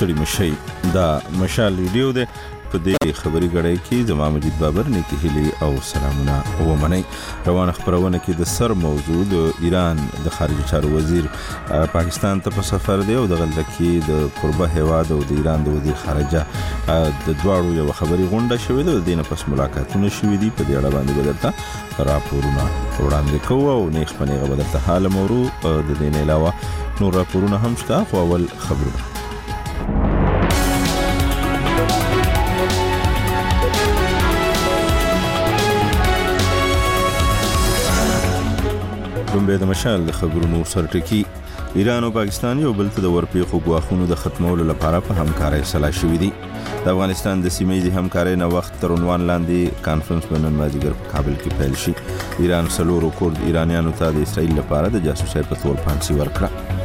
ستړي مشي دا مشال ریډیو ده په دې خبري غړی کې زما مجید بابر نیکی هلی او سلامونه ومنئ. روان خبرونه کې د سر موضوع د ایران د خارجه چارو وزیر پاکستان ته په سفر دی او د غلطه کې د قربه هیواد او د ایران د وزیر خارجه د دواړو یو خبري غونډه شوې ده. د دې نه پس ملاقاتونه شوې دي. په دې اړه باندې بدلته راپورونه وړاندې کوو او نیخ پنیغه بدلته حال مورو د دې نه علاوه نور راپورونه هم شته. خو اول خبرونه لومبه د مشال د خبرونو سرټکی. ایران او پاکستان یو بل ته د ورپېښو ګواښونو د ختمولو لپاره په همکارۍ سلا شوي دي. د افغانستان د سیمې همکارۍ نه وخت تر عنوان لاندې کانفرنس په نن مازدیګر په کابل کې پیل شي. ایران څلورو کورد ایرانیانو ته د اسرائیل لپاره د جاسوسۍ په تور پانسي ورکړه.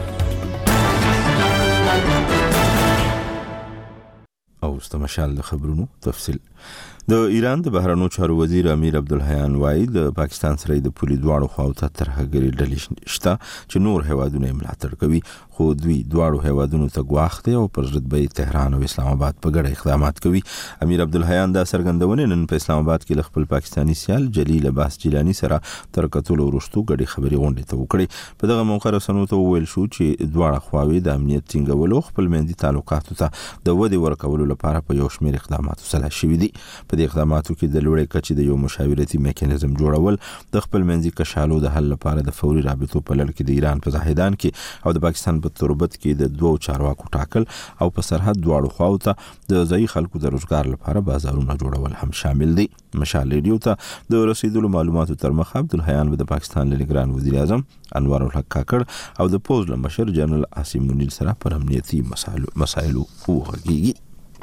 او ست مشال د خبرونو تفصیل. د ایران د بهرنیو چارو وزیر امیر عبدالحیان وایي د پاکستان سره د پولي دواړو خواو ته ترهګري ډلې شته چې نور هیوادونه ملاتړ کوي، خو دوی دواړو هیوادونو ته ګواښ دی او پر ضد به تهران او اسلام آباد په ګډه اقدامات کوي. امیر عبدالحیان دا څرګندونه نن په اسلام آباد کې خپل پاکستانی سیال جلیل عباس جیلانی سره تر کتلو وروسته ګډي خبري غونډه ته وکړي. په دغه موقع رسنیو ته وویل شو چې دواړه خواوې د امنیت ټینګولو خپل منځي تعلقاتو ته د ودې ورکولو لپاره په یو شمېر اقداماتو سلا شوي دي. په دې اقداماتو کې د لوړې کچې د یو مشاورتي میکانیزم جوړول، د خپل منځي کشالو د حل لپاره د فوري رابطو په لړ کې د ایران په زاهدان کې او د پاکستان په تربت کې د دوو چارواکو ټاکل او په سرحد دواړو خواو ته د ځایي خلکو د روزګار لپاره بازارونه جوړول هم شامل دي. مشال ریډیو ته د رسیدلو معلوماتو تر مخه عبدالحیان د پاکستان لګران وزیر اعظم انور الحق کاکړ او د پوز مشر جنرال عاصم منیر سره پر امنیتي مسایلو وغږیږي.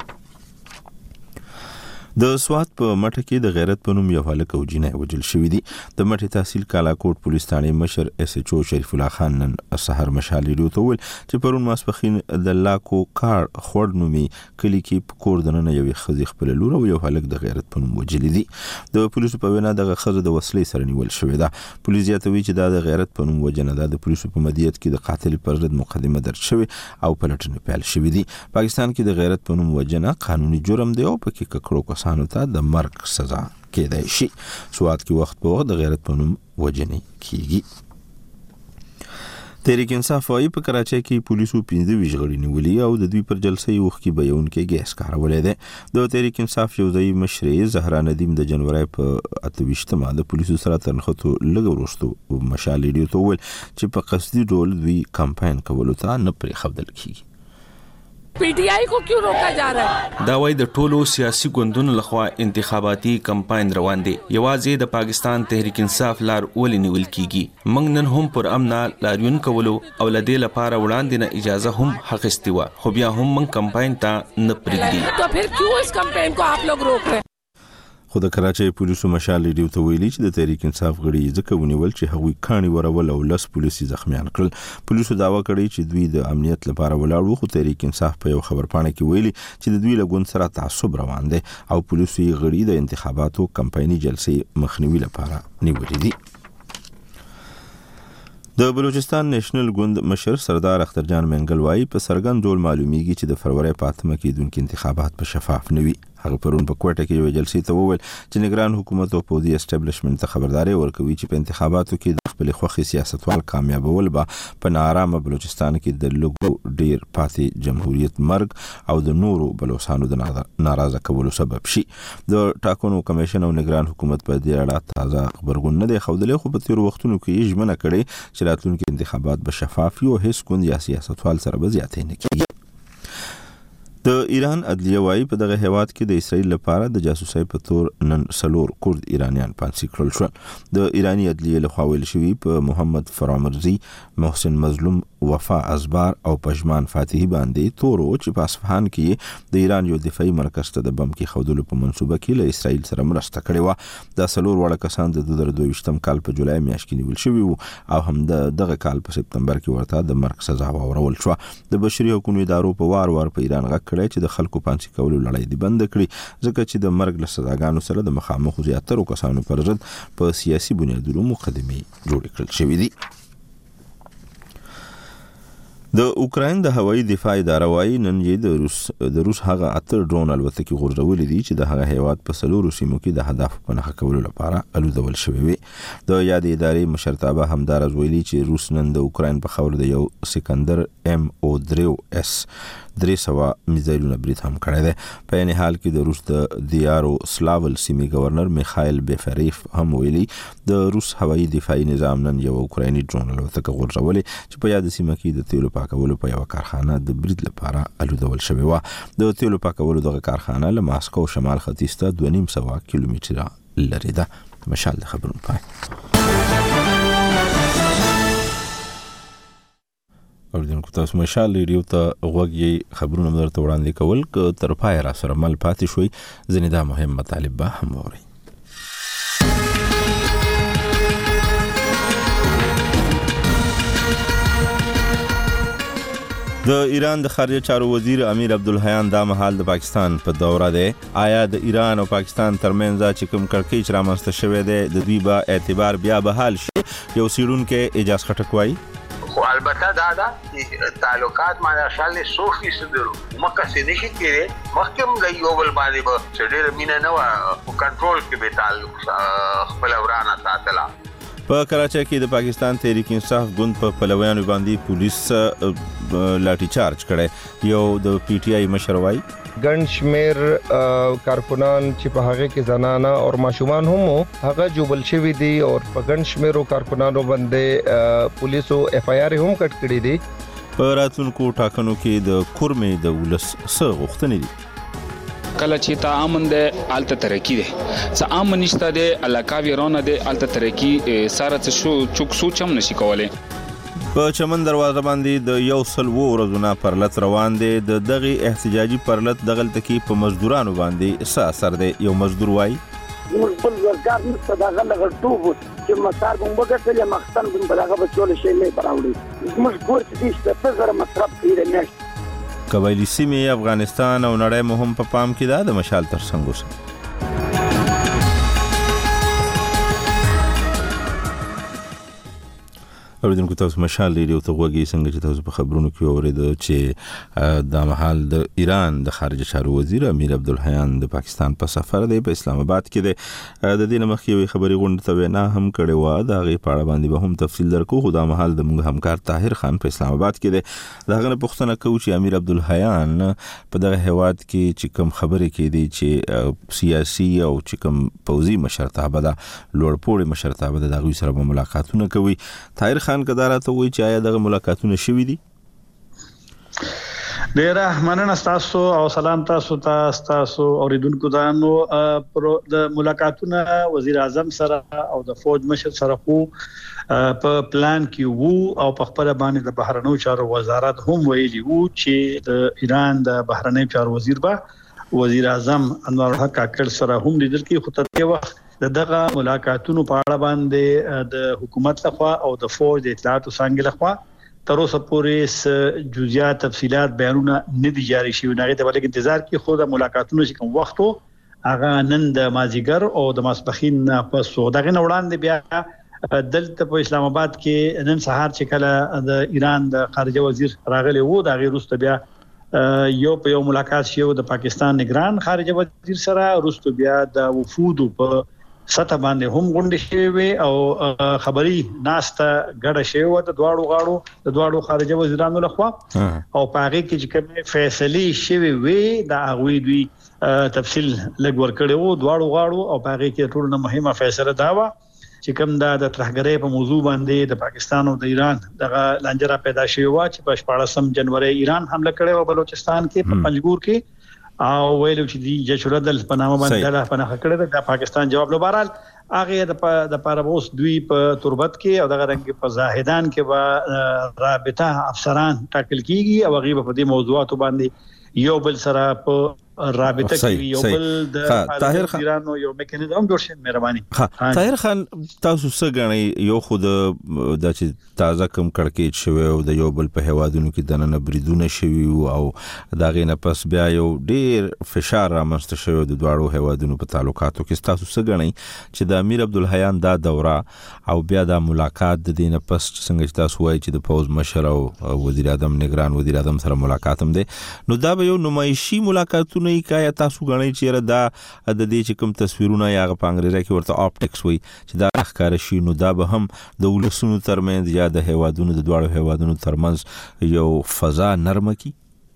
د سوات په مټه کې د غیرت په نوم یو هلک او جینۍ وژل شوي دي. د مټې تحصیل کالاکوټ پولیس ثانې مشر اس ایچ او شریف الله خان نن سحر مشال ریډیو ته وویل چې پرون ماسپښین د لاکو کار خوړ نومي کلي کې په کور دننه یوې ښځې خپله لور او یو هلک د غیرت په نوم وژلي دي. د پولیسو په وینا دغه ښځه د وسلې سره نیول شوې ده. پولیس زیاتوي چې دا د غیرت په نوم وژنه ده. د پولیسو په مدیریت کې د قاتل پر ضد مقدمه درج شوې او پلټنې پیل شوې دي. پاکستان کې د غیرت په نوم وژنه قانوني جرم دی او پکې ککړو کسانو ته د مرګ سزا کېدای شي. سوات کې وخت په وخت د غیرت په نوم وژنې کیږي. تحریک انصاف وايي په کراچۍ کې پولیسو 25 غړي نیولي او د دوی پر جلسه یو وخت کې بیانونکي ګیس کارولې ده. د تحریک انصاف یو ځای مشرې زهرا ندیم د جنوري په 28مه د پولیسو سره ترنخته لږ وروسته مشال ریډیو ته وویل چې په قصدي ډول دوی کمپاین کولو ته نه پرېښودل کیږي. پی ټی آی کو کیوں روکا جا رہا ہے؟ دا وای د ټولو سیاسي ګوندونو لخوا انتخاباتي کمپاین روان دي. یوازې د پاکستان تحریک انصاف لار ولې نیول کیږي؟ موږ نن هم پر امنا لاریون کولو او لدې لپاره وړاندې نه اجازه هم حق استوا، خو بیا هم موږ کمپاین ته نه پرېږدي. تو پھر کیوں اس کمپین کو آپ لوگ روک رہے ہیں؟ خو د کراچۍ پولیسو مشال ریډیو ته ویلي چې د تحریک انصاف غړي ځکه ونیول چې هغوی کاڼي ورول او 10 پولیسي زخمیان کړل. پولیسو دعوا کړې چې دوی د امنیت لپاره ولاړ وو، خو تحریک انصاف په یو خبرپاڼه کې ویلي چې د دوی له ګوند سره تعصب روان دی او پولیسو یې غړي د انتخاباتو کمپایني جلسې مخنیوي لپاره نیولي دي. د بلوچستان نېشنل ګوند مشر سردار اخترجان منګل وايي په څرګند ډول معلومیږي چې د فروری په 8مه کېدونکي انتخابات په شفاف نه وي. هغه پرون په کوټه کې یو جلسې ته وویل چې نگران حکومت او پوځي اسټابلیشمنت ته خبرداري ورکوي چې په انتخاباتو کې د خپل خوښي سیاستوال کامیابول به په ناارامه بلوچستان کې د لږ ډیر پاتې جمهوریت مرګ او د نورو بلوچستانو د ناراضه کولو سبب شي. د ټاکنو کمیشن او نگران حکومت په دې اړه تازه خبرګون نه دی ښودلی، خو په تیرو وختونو کې ژمنه کړې چې راتلونکي انتخابات به شفاف وي او هیڅ ګوند یا سیاستوال سره به زیاتې نه کیږي. د ایران عدلیه وايي په دغه هیواد کې د اسرائیل لپاره د جاسوسۍ په تور نن 4 کورد ایرانیان پانسي کړل شول. د ایرانی عدلیه لخوا ویل شوي په محمد فرامرزي، محسن مظلوم، وفا ازبار او پژمان فاتحي باندې تورو چې په اصفهان کې د ایران یو دفاعي مرکز ته د بم کې خودلو په منصوبه کې له اسرائیل سره مرسته کړې و. دا 4 وړه کسان د 2022 کال په جولای میاشت کې نیول شوي وو او هم دغه کال په سپتمبر کې ورته د مرګ سزا واورول شو. د بشري حقوقو ادارو په وار په ایران غږ چې د خلکو پانسي کولو لړۍ دی بند کړي، ځکه چې د مرګ له سزاګانو سره د مخامخ زیاترو کسانو پر ضد په سیاسي بنیادونو مقدمې جوړې کړل شوې دي. د اوکراین د هوایي دفاع اداره وايي نن یې د روس هغه 8 ډرون الوتکې غورځولې دي چې د هغه هیواد په سلورو سیمو کې د هدف په نښه کولو لپاره الوزول شوې وي. د یاد ادارې مشرتابه همدارز ویلي چې روس نن د اوکراین په خاور د یو سکندر MO3S 300 میزایلونه برید هم کړی دی. په یعنی حال کې د روس د دیارو سلاول سیمې گورنر میخایل بیفریف هم ویلي د روس هوایي دفاعي نظام نن یو اوکرایني ډرون الوتکه غورځولې چې په یاد سیمه کې د تیلو پاکولو په یو کارخانه د برید لپاره الوزول شوې و. د تیلو پاکولو دغه کارخانه له ماسکو شمال ختیځ ته 2.5 کیلومتره لري ده. مشال د خبرونو پای اوریدونکو تاسو مشال ریډیو ته غوږی خبرونه درته وړاندې کول ک تر پای را سره مل پاتې شوي ځنې دا مهم مطالب به هم ووري. د ایران د خارجه چارو وزیر امیر عبدالحیان دا مهال د پاکستان په دوره دی. آیا د ایران او پاکستان ترمنځ چې کوم کړکېچ رامنځته شوی دی د دوی به اعتبار بیا بحال شي؟ یو څېړونکی اعجاز خټک وایي خو البته دا تعلقات ماشاء الله 100% مکه نشي کېږي مخکې د یو بل باندې به ډېر مینه نه و کنټرول کې به تعلق خپل ورانه ساتله. په کراچۍ کې د پاکستان تحریک انصاف ګوند په پلویانو باندې پولیس لاټھی چارج کړي. یو د پی ټی آی مشر وایي ګڼ شمیر کارکنان چې په هغه کې زنانه او ماشومان هم هغه جوبل شوی دي او په ګڼ شمیرو کارکنانو باندې پولیسو اف آی آر هم کټ کړی دي. په راتلونکو ټاکنو کې د کورمې د ولس څه غوښتنې دي؟ کله چې تا امن ده الته ترقی ده څه امن نشته ده علاقه ویرونه ده الته ترقی ساره څه شو چوک سوچم نشي کولای. په چمن دروازه باندې د یو سل ورځونه پرلط روان دي. د دغه احتجاجي پرلط دغلت کې په مزدورانو باندې څه اثر دی؟ یو مزدور وایي موږ په ورګار نشته دا غلغه ټوب چې مسار کوم وګټل مخستان کوم بلغه بچول شي نه پراوړي موږ ګور چې څه زره مصرف کړی نه قبایلی سیمې افغانستان او نړۍ مهم په پام کې ده. د مشال تر څنګ اوسه. اوریدونکو تاسو مشال ریډیو ته غوږی څنګه چې تاسو په خبرونو کې اوریدو چې د مهال د ایران د خارجه چارو وزیر امیر عبدالحیان د پاکستان په سفر دی په اسلام آباد کې دی. د دې مخکې یو خبري غونډه ته وینا هم کړې و دا غي پاړه باندې به هم تفصیل درکو. خو د مهال د موږ همکار طاهر خان په اسلام آباد کې دی. دا غنه پوښتنه کوي چې امیر عبدالحیان په دغه هواد کې چې کوم خبرې کې دي چې سیاسي او چې کوم پوځي مشرتابه ده لوړپوړي مشرتابه ده دغه سره ملاقاتونه کوي. طاهر خان کدارا ته وایي چې آیا دغه ملاقاتونه شوي دي؟ ډیره مننه تاسو او سلام تاسو اوریدونکو دانو د ملاقاتونه وزیر اعظم سره او د فوج مشر سره خو په پلان کې وو او په خپل باندې د بهرنیو چارو وزارت هم ویلي وو چې د ایران د بهرنیو چارو وزیر اعظم انور الحق کاکړ سره هم لیدل کې خو ته وخت دغه ملاقاتونو په اړه باندې د حکومت لخوا او د فوج د اطلاعاتو څنګه لخوا تر اوسه پورې جزئیات تفصيلات بیانونه نه دي جاري شوي. نه د بلک انتظار کې خو د ملاقاتونو چې کوم وختو هغه نن د مازیګر او د ماسپخین په سوداغه وړاندې بیا دلته په اسلام آباد کې نن سهار چې کله د ایران د خارجه وزیر راغلی وو دا غیر وروسته بیا یو ملاقات شیو د پاکستان نگران خارجه وزیر سره وروسته بیا د وفود په سطح باندې هم غونډې شوي او خبري ناسته ګډه شوی د دواړو خارجه وزیرانو لخوا او په هغه کې چې کوم فیصله شوی وي دا هغه دوی تفصیل لګ ورکړي وو دواړو او په هغه کې ټول مهمه فیصله دا و چې کوم د ترهګرۍ په موضوع باندې د پاکستان او د ایران دغه لنجره پیدا شوی و چې په 14 جنوري ایران حمله کړې و بلوچستان کې په پنجګور کې او ویلو چې دی جشردل په نامه باندې د پناه کړې د پاکستان جواب لو بهرال هغه د پاربوس دوی په تربت کې او دغه رنګ په زاهدان کې و رابطه افسران ټاکل کیږي او غیبه په دې موضوعاتو باندې یو بل سره په رابطه کوي یو بل د ایران یو میکانیزم جوړ شي. مهرباني. طاهر خان تاسو څه غنئ یو خود د چې تازه کم کړکېچ شوی او د یو بل په هوادونو کې د نن بریدونه شوی او دا غینه پس بیا یو ډیر فشار رامنځته شوی د دواړو هوادونو په تعلقاتو کې تاسو څه غنئ چې د امیر عبدالحیان دا دوره او بیا د ملاقات د دینه پس څنګه تاسو وایي چې د پوز مشر او وزیر اعظم نگران وزیر اعظم سره ملاقات هم دی نو دا به یو نمایشي ملاقاتونه کایا تاسو غنئ چې دا د دې چې کوم تصویرونه یا په انګریزي کې ورته اپټکس وي چې دا ښکار شي نو دا به هم د ولسونو ترمنځ یا د هوادونو د دواړو هوادونو ترمنځ یو فضا نرمه کی.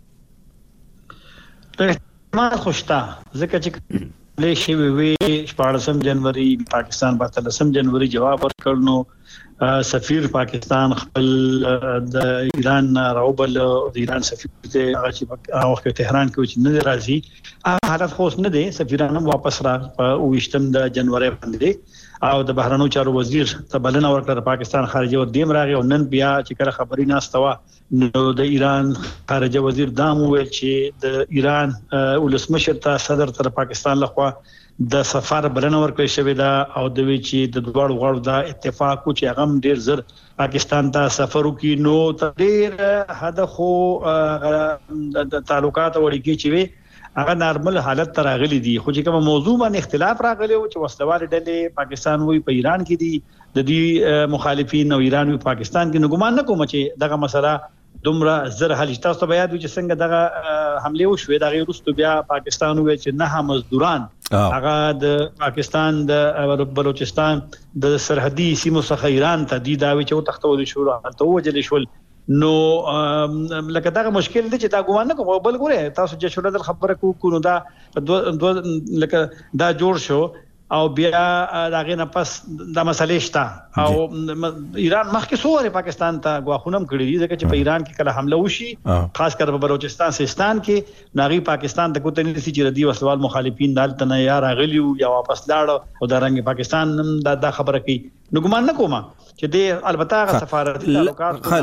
ما خوشتا ځکه چې له شی وی 14 جنوري پاکستان 13 جنوري جواب ورکړ نو سفیر پاکستان خپل د ایران راوبل د ایران سفیر ته هغه چې وخت تهران کې چې نه راځي حالت خوش نه دي سفیرانو واپس را په 28 د جنوري باندې او د بهرنیو چارو وزیر ته بلنه ورکړه پاکستان خارجه ور دیم راغی او نن بیا چې کله خبري ناستوا نو د ایران خارجه وزیر دام ویل چې د ایران ولسمشر ته صدر تر پاکستان لخوا د سفر بلنه ورکړی شوې ده او د وی چې د دوړ غوړ د اتفاق کو چې هغه ډیر زر پاکستان ته سفر وکړي نو ډیر حد خو د تعلقات وړي چې وي هغه نارمل حالت ته راغلي دي خو چې کوم موضوع باندې اختلاف راغلی او چې وسلوال ډلې پاکستان وی په ایران کې دي د دې مخالفین او ایران وی پاکستان کې نګمان نه کوم چې دغه مسله دومره زر حل تاسو ته یاد و چې څنګه دغه حمله وشوه دغه وروسته بیا پاکستان وی چې نه مزدوران هغه د پاکستان د بلوچستان د سرحدي سیمو څخه ایران ته دی دا وی چې تختول شو ته وجل شول نو لکه دا مشکل دی چې دا ګومان نه کوم بل ګوره تاسو چې شوله د خبره کو نو دا لکه دا جوړ شو او بیا داغه نه پس د مسلې شته او ایران مخکې سوره پاکستان ته غواخونم کړی دي ځکه چې په ایران کې کله حمله وشي خاص کر په بلوچستان سیستان کې ناغي پاکستان ته کوته نسی چې ردی وسوال مخالفین دالته نه یا راغلی یا واپس لاړ او دا رنګ پاکستان دا خبره کوي نو ګمان نه کوم چې د البته سفارتي تعلقات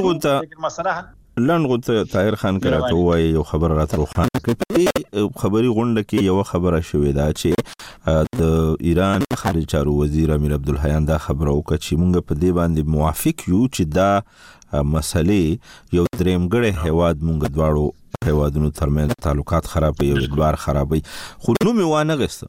لنغه طاهر خان کراته وای یو خبر راته روخان کړي خبري غونډه کې یو خبره شوې ده چې د ایران خارجه چارو وزیر امیر عبدالحیان دا خبره وکړه چې موږ په دې باندې موافق یو چې دا مسلې یو درېمګړی هواد موږ دواړو هوادونو ترمنځ تعلقات خرابوي او ادوار خرابوي خو نو می وانه غسته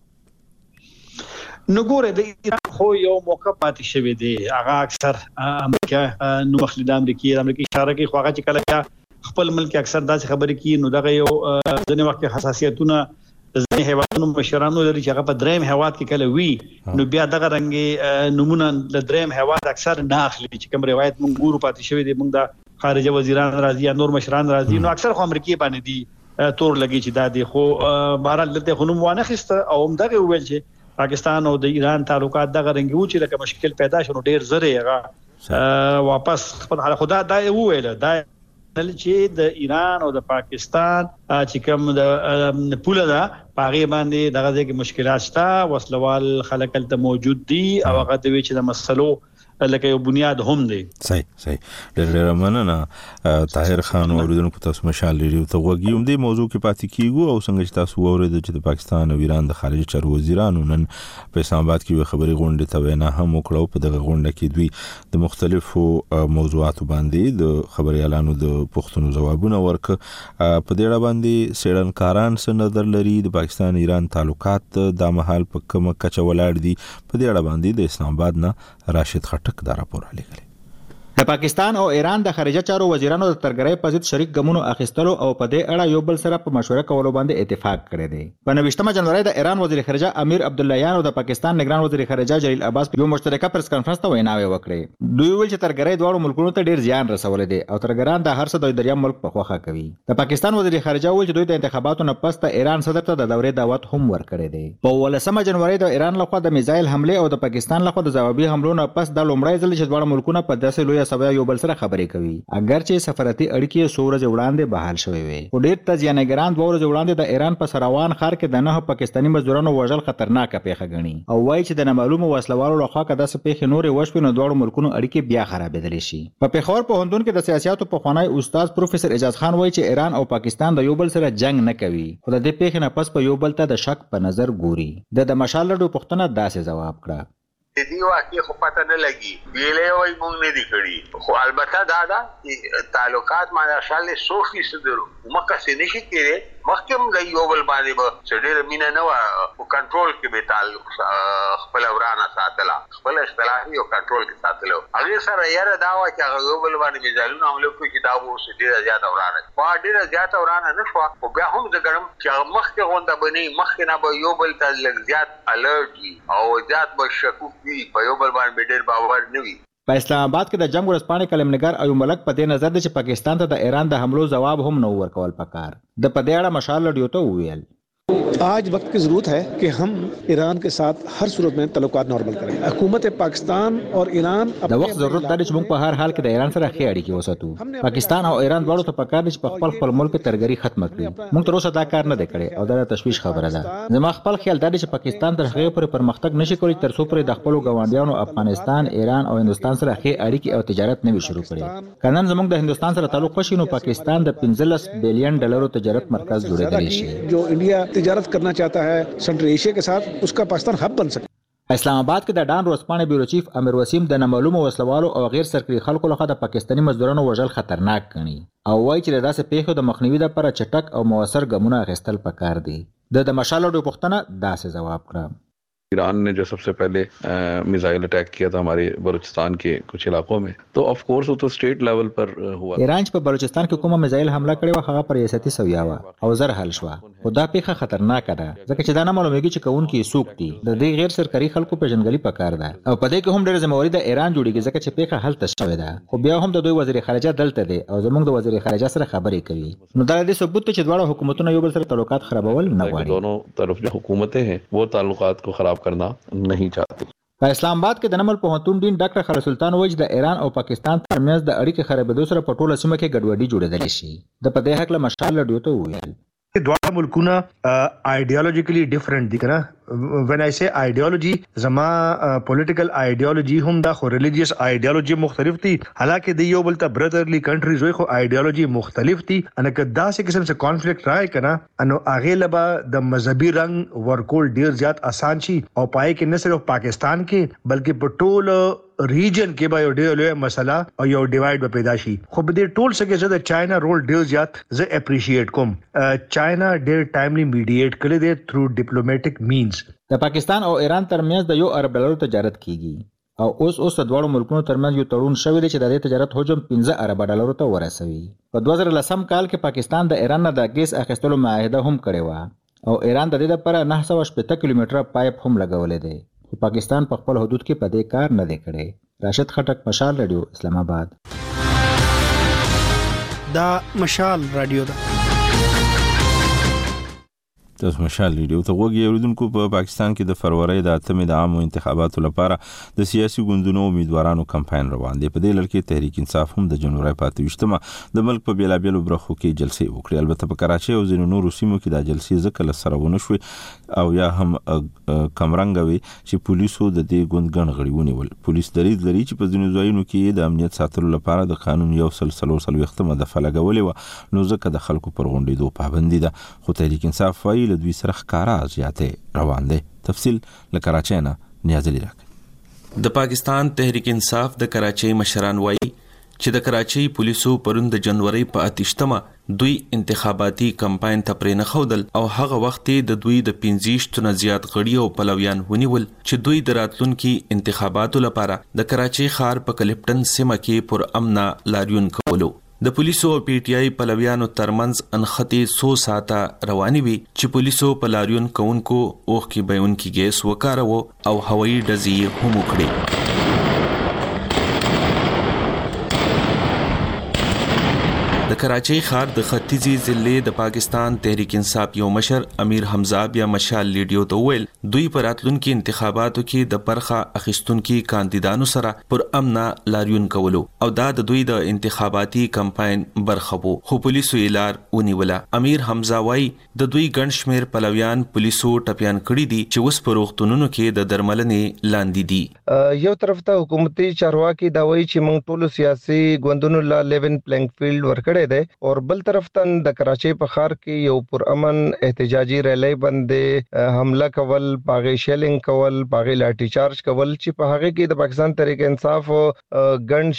نو ګوره د ایران خو یو موقع پاتې شوی دی هغه اکثر امریکا نو مخلي د امریکای اشاره کوي خو هغه چې کله خپل ملک اکثر داسې خبرې کوي نو دغه یو ځنې وخت حساسیتونه ځنې هیوادونو مشرانو لري چې هغه په دریم هیواد کې کله وی نو بیا دغه رنګ نمونه د دریم هیواد اکثر نه اخلي چې کوم روایت مونږ ګورو پاتې شوی دی مونږ د خارجه وزیران راځي یا نور مشران راځي نو اکثر خو امریکای باندې دي تور لګي چې دا دی خو بهرحال دلته خو نو وانه خسته او هم دغه ویل چې پاکستان او د ایران تعلقات دغه رنګ و چې لکه مشکل پیدا شونه ډیر زره هغه واپس خپل حال خدا دا ویل دا چې د ایران او د پاکستان چې کوم د پوله دا پاغي باندې دغه ځکه مشکلات شته وسلوال خلک ته موجود دي او هغه د وی چې د مسلو لکه یو بنیاد هم دی. صحیح ډېر مننه طاهر خان اوریدونکو تاسو مشال لري ته وګیوم دې موضوع کې پاتې کیږو او څنګه چې تاسو اوریدل چې د پاکستان او ایران د خارجه چارو وزیرانو نن په اسلام آباد کې خبري غونډه ته وینا هم وکړو په دغه غونډه کې دوی د مختلفو موضوعاتو باندې د خبري اعلانو د پښتنو جوابونه ورک په دې اړه باندې سیړنکاران څه نظر لري د پاکستان ایران تعلقات د مهال په کومه کچه ولاړ دي په دې اړه باندې د اسلام آباد نه راشد دا راپور علیګلی د پاکستان او ایران د خارجه چارو وزیرانو د ترګرۍ په ضد شریک ګامونو اخیستلو او په دې اړه یو بل سره په مشوره کولو باندې اتفاق کړی دی. په 29 جنوري د ایران وزیر خارجه امیر عبدالحیان او د پاکستان نگران وزیر خارجه جلیل عباس په یو مشترکه پریس کانفرنس ته ویناوي وکړې. دوی ویل چې ترګرۍ دواړو ملکونو ته ډیر زیان رسولې دي او ترګران د هر څه د دریم ملک په خوخه کوي. د پاکستان وزیر خارجه ویل چې دوی د انتخاباتو نه پس ته ایران صدر ته د دورې دعوت هم ورکړی دی. په 18 جنوري د ایران لخوا د میزایل حمله او د پاکستان لخوا د جوابي حملو نه پس د لومړی ځل چې دواړو ملکونو په داسې لوی د سویا یو بل سره خبرې کوي اگرچې سفارتي اړیکې څو ورځې وړاندې بحال شوې وي خو ډېر تزیانګران 2 ورځې وړاندې د ایران په سروان ښار کې د 9 پاکستاني مزدورانو وژل خطرناکه پیښه ګڼي او وایي چې د نامعلومو وسلوالو لخوا که داسې پیښې نورې وشوي نو دواړو ملکونو اړیکې بیا خرابېدلی شي په پېښور پوهنتون کې د سیاسیاتو پخوانی استاد پروفیسور اعجاز خان وایي چې ایران او پاکستان د یو بل سره جنگ نه کوي خو د دې پیښې نه پس په یو بل ته د شک په نظر ګوري د مشال لډو پوښتنه داسې جواب کړه دی واقعي خو پته نه لګي ویلې وای مونږ نه دي کړی خو البته دا چې تعلقات ماشاءالله 100% درو مکه سي نشي کېږي مخکې د یو بل باندې به ډېر مینه نه و او کنټرول کې به تعلق خپل ورانه ساتله خپل اصطلاحي او کنټرول کې ساتلو هغه سره یاره دا و چې هغه یو بل باندې مثالونه عملو کوي چې دا وو ډېر زیات ورانه خو ډېر زیات ورانه نه شو او بیا هم د ګرم چې مخکې غونډه بني مخکې نه به یو بل ته لږ زیات الرټ او زیات به شکوک په یو بل باندې ډېر باور نه وي په اسلام آباد کې د جنگ ورځپاڼې کلمنګار ایوب ملک په دې نظر دی چې پاکستان ته د ایران د حملو جواب هم نه ورکول پکار د په دې اړه مشال لډیو ته وویل आज वक्त की ज़रूरत है कि हम ईरान के साथ हर सूरत में तल्लुकात नॉर्मल करें हुकूमत पाकिस्तान और ईरान د وخت ضرورت دا چې موږ په هر حال کې د ایران سره ښې اړیکې وساتو پاکستان او ایران دواړو ته پکار دي چې په خپل ملک ترګری ختم کړي موږ تر اوسه دا کار نه دی کړی او دا تشویش خبره ده زما خپل خیال دا دی چې پاکستان تر هغه پورې پرمختګ نشي کولی تر څو پورې د خپل ګاونډیانو افغانستان ایران او هندستان سره ښې اړیکې او تجارت نه وي شروع کړي کنن زموږ د هندستان سره تعلق وشي نو پاکستان د 15 بلین ډالرو تجارت مرکز جوړېدلی شي जो इंडिया तिजारत करना चाहता है सेंट्रल एशिया के साथ उसका पाकिस्तान हब बन सके اسلام آباد کې د ډان ورځپاڼې بیورو چیف امیر وسیم د نامعلومو وسلوالو او غیر سرکړي خلکو لخوا د پاکستاني مزدورانو وژل خطرناک ګڼي او وایي چې د داسې پیښو د مخنیوي لپاره چټک او موثر ګامونه اخیستل پکار دي د مشال لډو پوښتنه داسې جواب کړه ईरान ने जो सबसे पहले मिसाइल अटैक किया था हमारे बलूचिस्तान के कुछ इलाकों में तो ऑफ कोर्स वो तो स्टेट लेवल पर हुआ ایران چې په بلوچستان کې کومه میزایل حمله کړې و هغه پر ریاستي سویا و او زر حل شو خو دا پیښه خطرناکه ده ځکه چې دا نه معلومیږي چې کوونکي څوک دي د دې غیر سرکاري خلکو پیژنګلي پکار ده او په دې کې هم ډېر ذمہواری د ایران جوړیږي ځکه چې پیښه هلته شوې ده خو بیا هم د دوی وزیر خارجه دلته دی او زموږ د وزیر خارجه سره خبرې کوي نو دا د ثبوت چې دواړه حکومتونه یو بل سره تعلقات خرابول نه غواړي दोनों तरफ जो हुकूमतें हैं वो ताल्लुकात को खराब करना नहीं चाहती په اسلام آباد کې د نمل پوهنتون ډین ډاکټر خالد سلطان وایي د ایران او پاکستان ترمنځ د اړیکې خرابېدو سره په ټوله سیمه کې ګډوډي جوړېدلی شي د په دې هکله مشال لډیو ته وویل دواړه ملکونه آیډیالوژیکلی ډیفرنٹ دي کنه when I say ideology زما political ideology هم دا خو religious ideology مختلف دي حالکه د یو بل ته brotherly countries وي خو ideology مختلف دي ان که دا څه قسم څه conflict راي کنه انو اغه لبا د مذهبي رنگ ورکول ډیر زیات آسان شي او پای کې نه صرف پاکستان کې بلکې په ټول ریجن کې به یو ډېر لوی مسله او یو ډیوایډ به پیدا شي خو په دې ټول څه کې زه د چاینا رول ډېر زیات زه اپریشیټ کوم چاینا ډېر ټایملی میډیټ کړی دی تھرو ډیپلوماټیک مینز د پاکستان او ایران ترمنځ د 1 ارب ډالرو تجارت کیږي او اوس د دوه ملکونو ترمنځ یو تړون شوی دی چې د دې تجارت حجم 15 ارب ډالرو ته ورسوي په 2010 کال کې پاکستان د ایران نه د ګیس اخیستلو معاهده هم کړې و او ایران د دې لپاره 980 کیلومتره پایپ هم لګولې دی خو پاکستان په خپل حدود کې په دې کار نه دی کړی راشد خټک مشال رادیو اسلام آباد دا مشال رادیو دا تاسو مشال ریډیو ته وګورئ اوریدونکو په پاکستان کې د فروری د 8 د عامو انتخاباتو لپاره د سیاسي ګوندونو امیدوارانو کمپاین روان دی په دې لړ کې تحریک انصاف هم د جنوري 28 د ملک په بیلابیلو برخو کې جلسې وکړې البته په کراچۍ او ځینو نورو سیمو کې د جلسې ځکه لسره ونه شوې او یا هم کمرنګوي چې پولیسو د دې ګوند غړي ونیول پولیس دریځ لري چې په ځینو ځایونو کې د امنیت ساتلو لپاره د قانون یو سلسله وختمه د فلګولې و نو ځکه د خلکو پر غونډېدو پابندي ده خو تحریک انصاف وايي له دوی سره ښکارا زیاتې روان دي تفصیل له کراچۍ نه نیاز علي راکړي د پاکستان تحریک انصاف د کراچۍ مشران وایي چې د کراچۍ پولیسو پرون د جنوري په 28 دوی انتخاباتي کمپاین ته پرې نه خودل او هغه وخت د دوی د 15 نه زیات غړي او پلویان ونیول چې دوی د راتلونکي انتخاباتو لپاره د کراچۍ ښار په کلپټن سیمه کې پر امنا لاریون کولو د پولیسو او پی ټی آی پلویانو ترمنځ انختی 100 ساعته رواني وي چې پولیسو په لاریون کوونکو اوخ کې بیان کې ګیس وکاروه او هوایي ډزې هم وکړي د د کراچۍ ښار د ختیځي ضلع د پاکستان تحریک انصاف یو مشر امیر حمزه بیا مشال لیډیو ته ویل دوی پر راتلونکي انتخاباتو کې د برخه اخیستونکو کاندیدانو سره پر امن لاریون کولو او دا د دوی د انتخاباتي کمپاین برخه وو خو پولیسو یې لار ونیوله. امیر حمزه وايي د دوی ګڼ شمېر پلویان پولیسو ټپیان کړي دي چې اوس په روغتونونو کې د درملنې لاندې دي. یو طرف ته حکومتي چارواکي دا وایي چې موږ ټول سیاسي ګوندونو لا لیون پلینګ فیلډ ورکړی دی او بل طرف ته د کراچۍ په ښار کې یو پر امن احتجاجي ریلی باندې حمله کول، باغې شیلینګ کول، باغې لاټي چارج کول چې په هغه کې د پاکستان تحریک انصاف ګڼ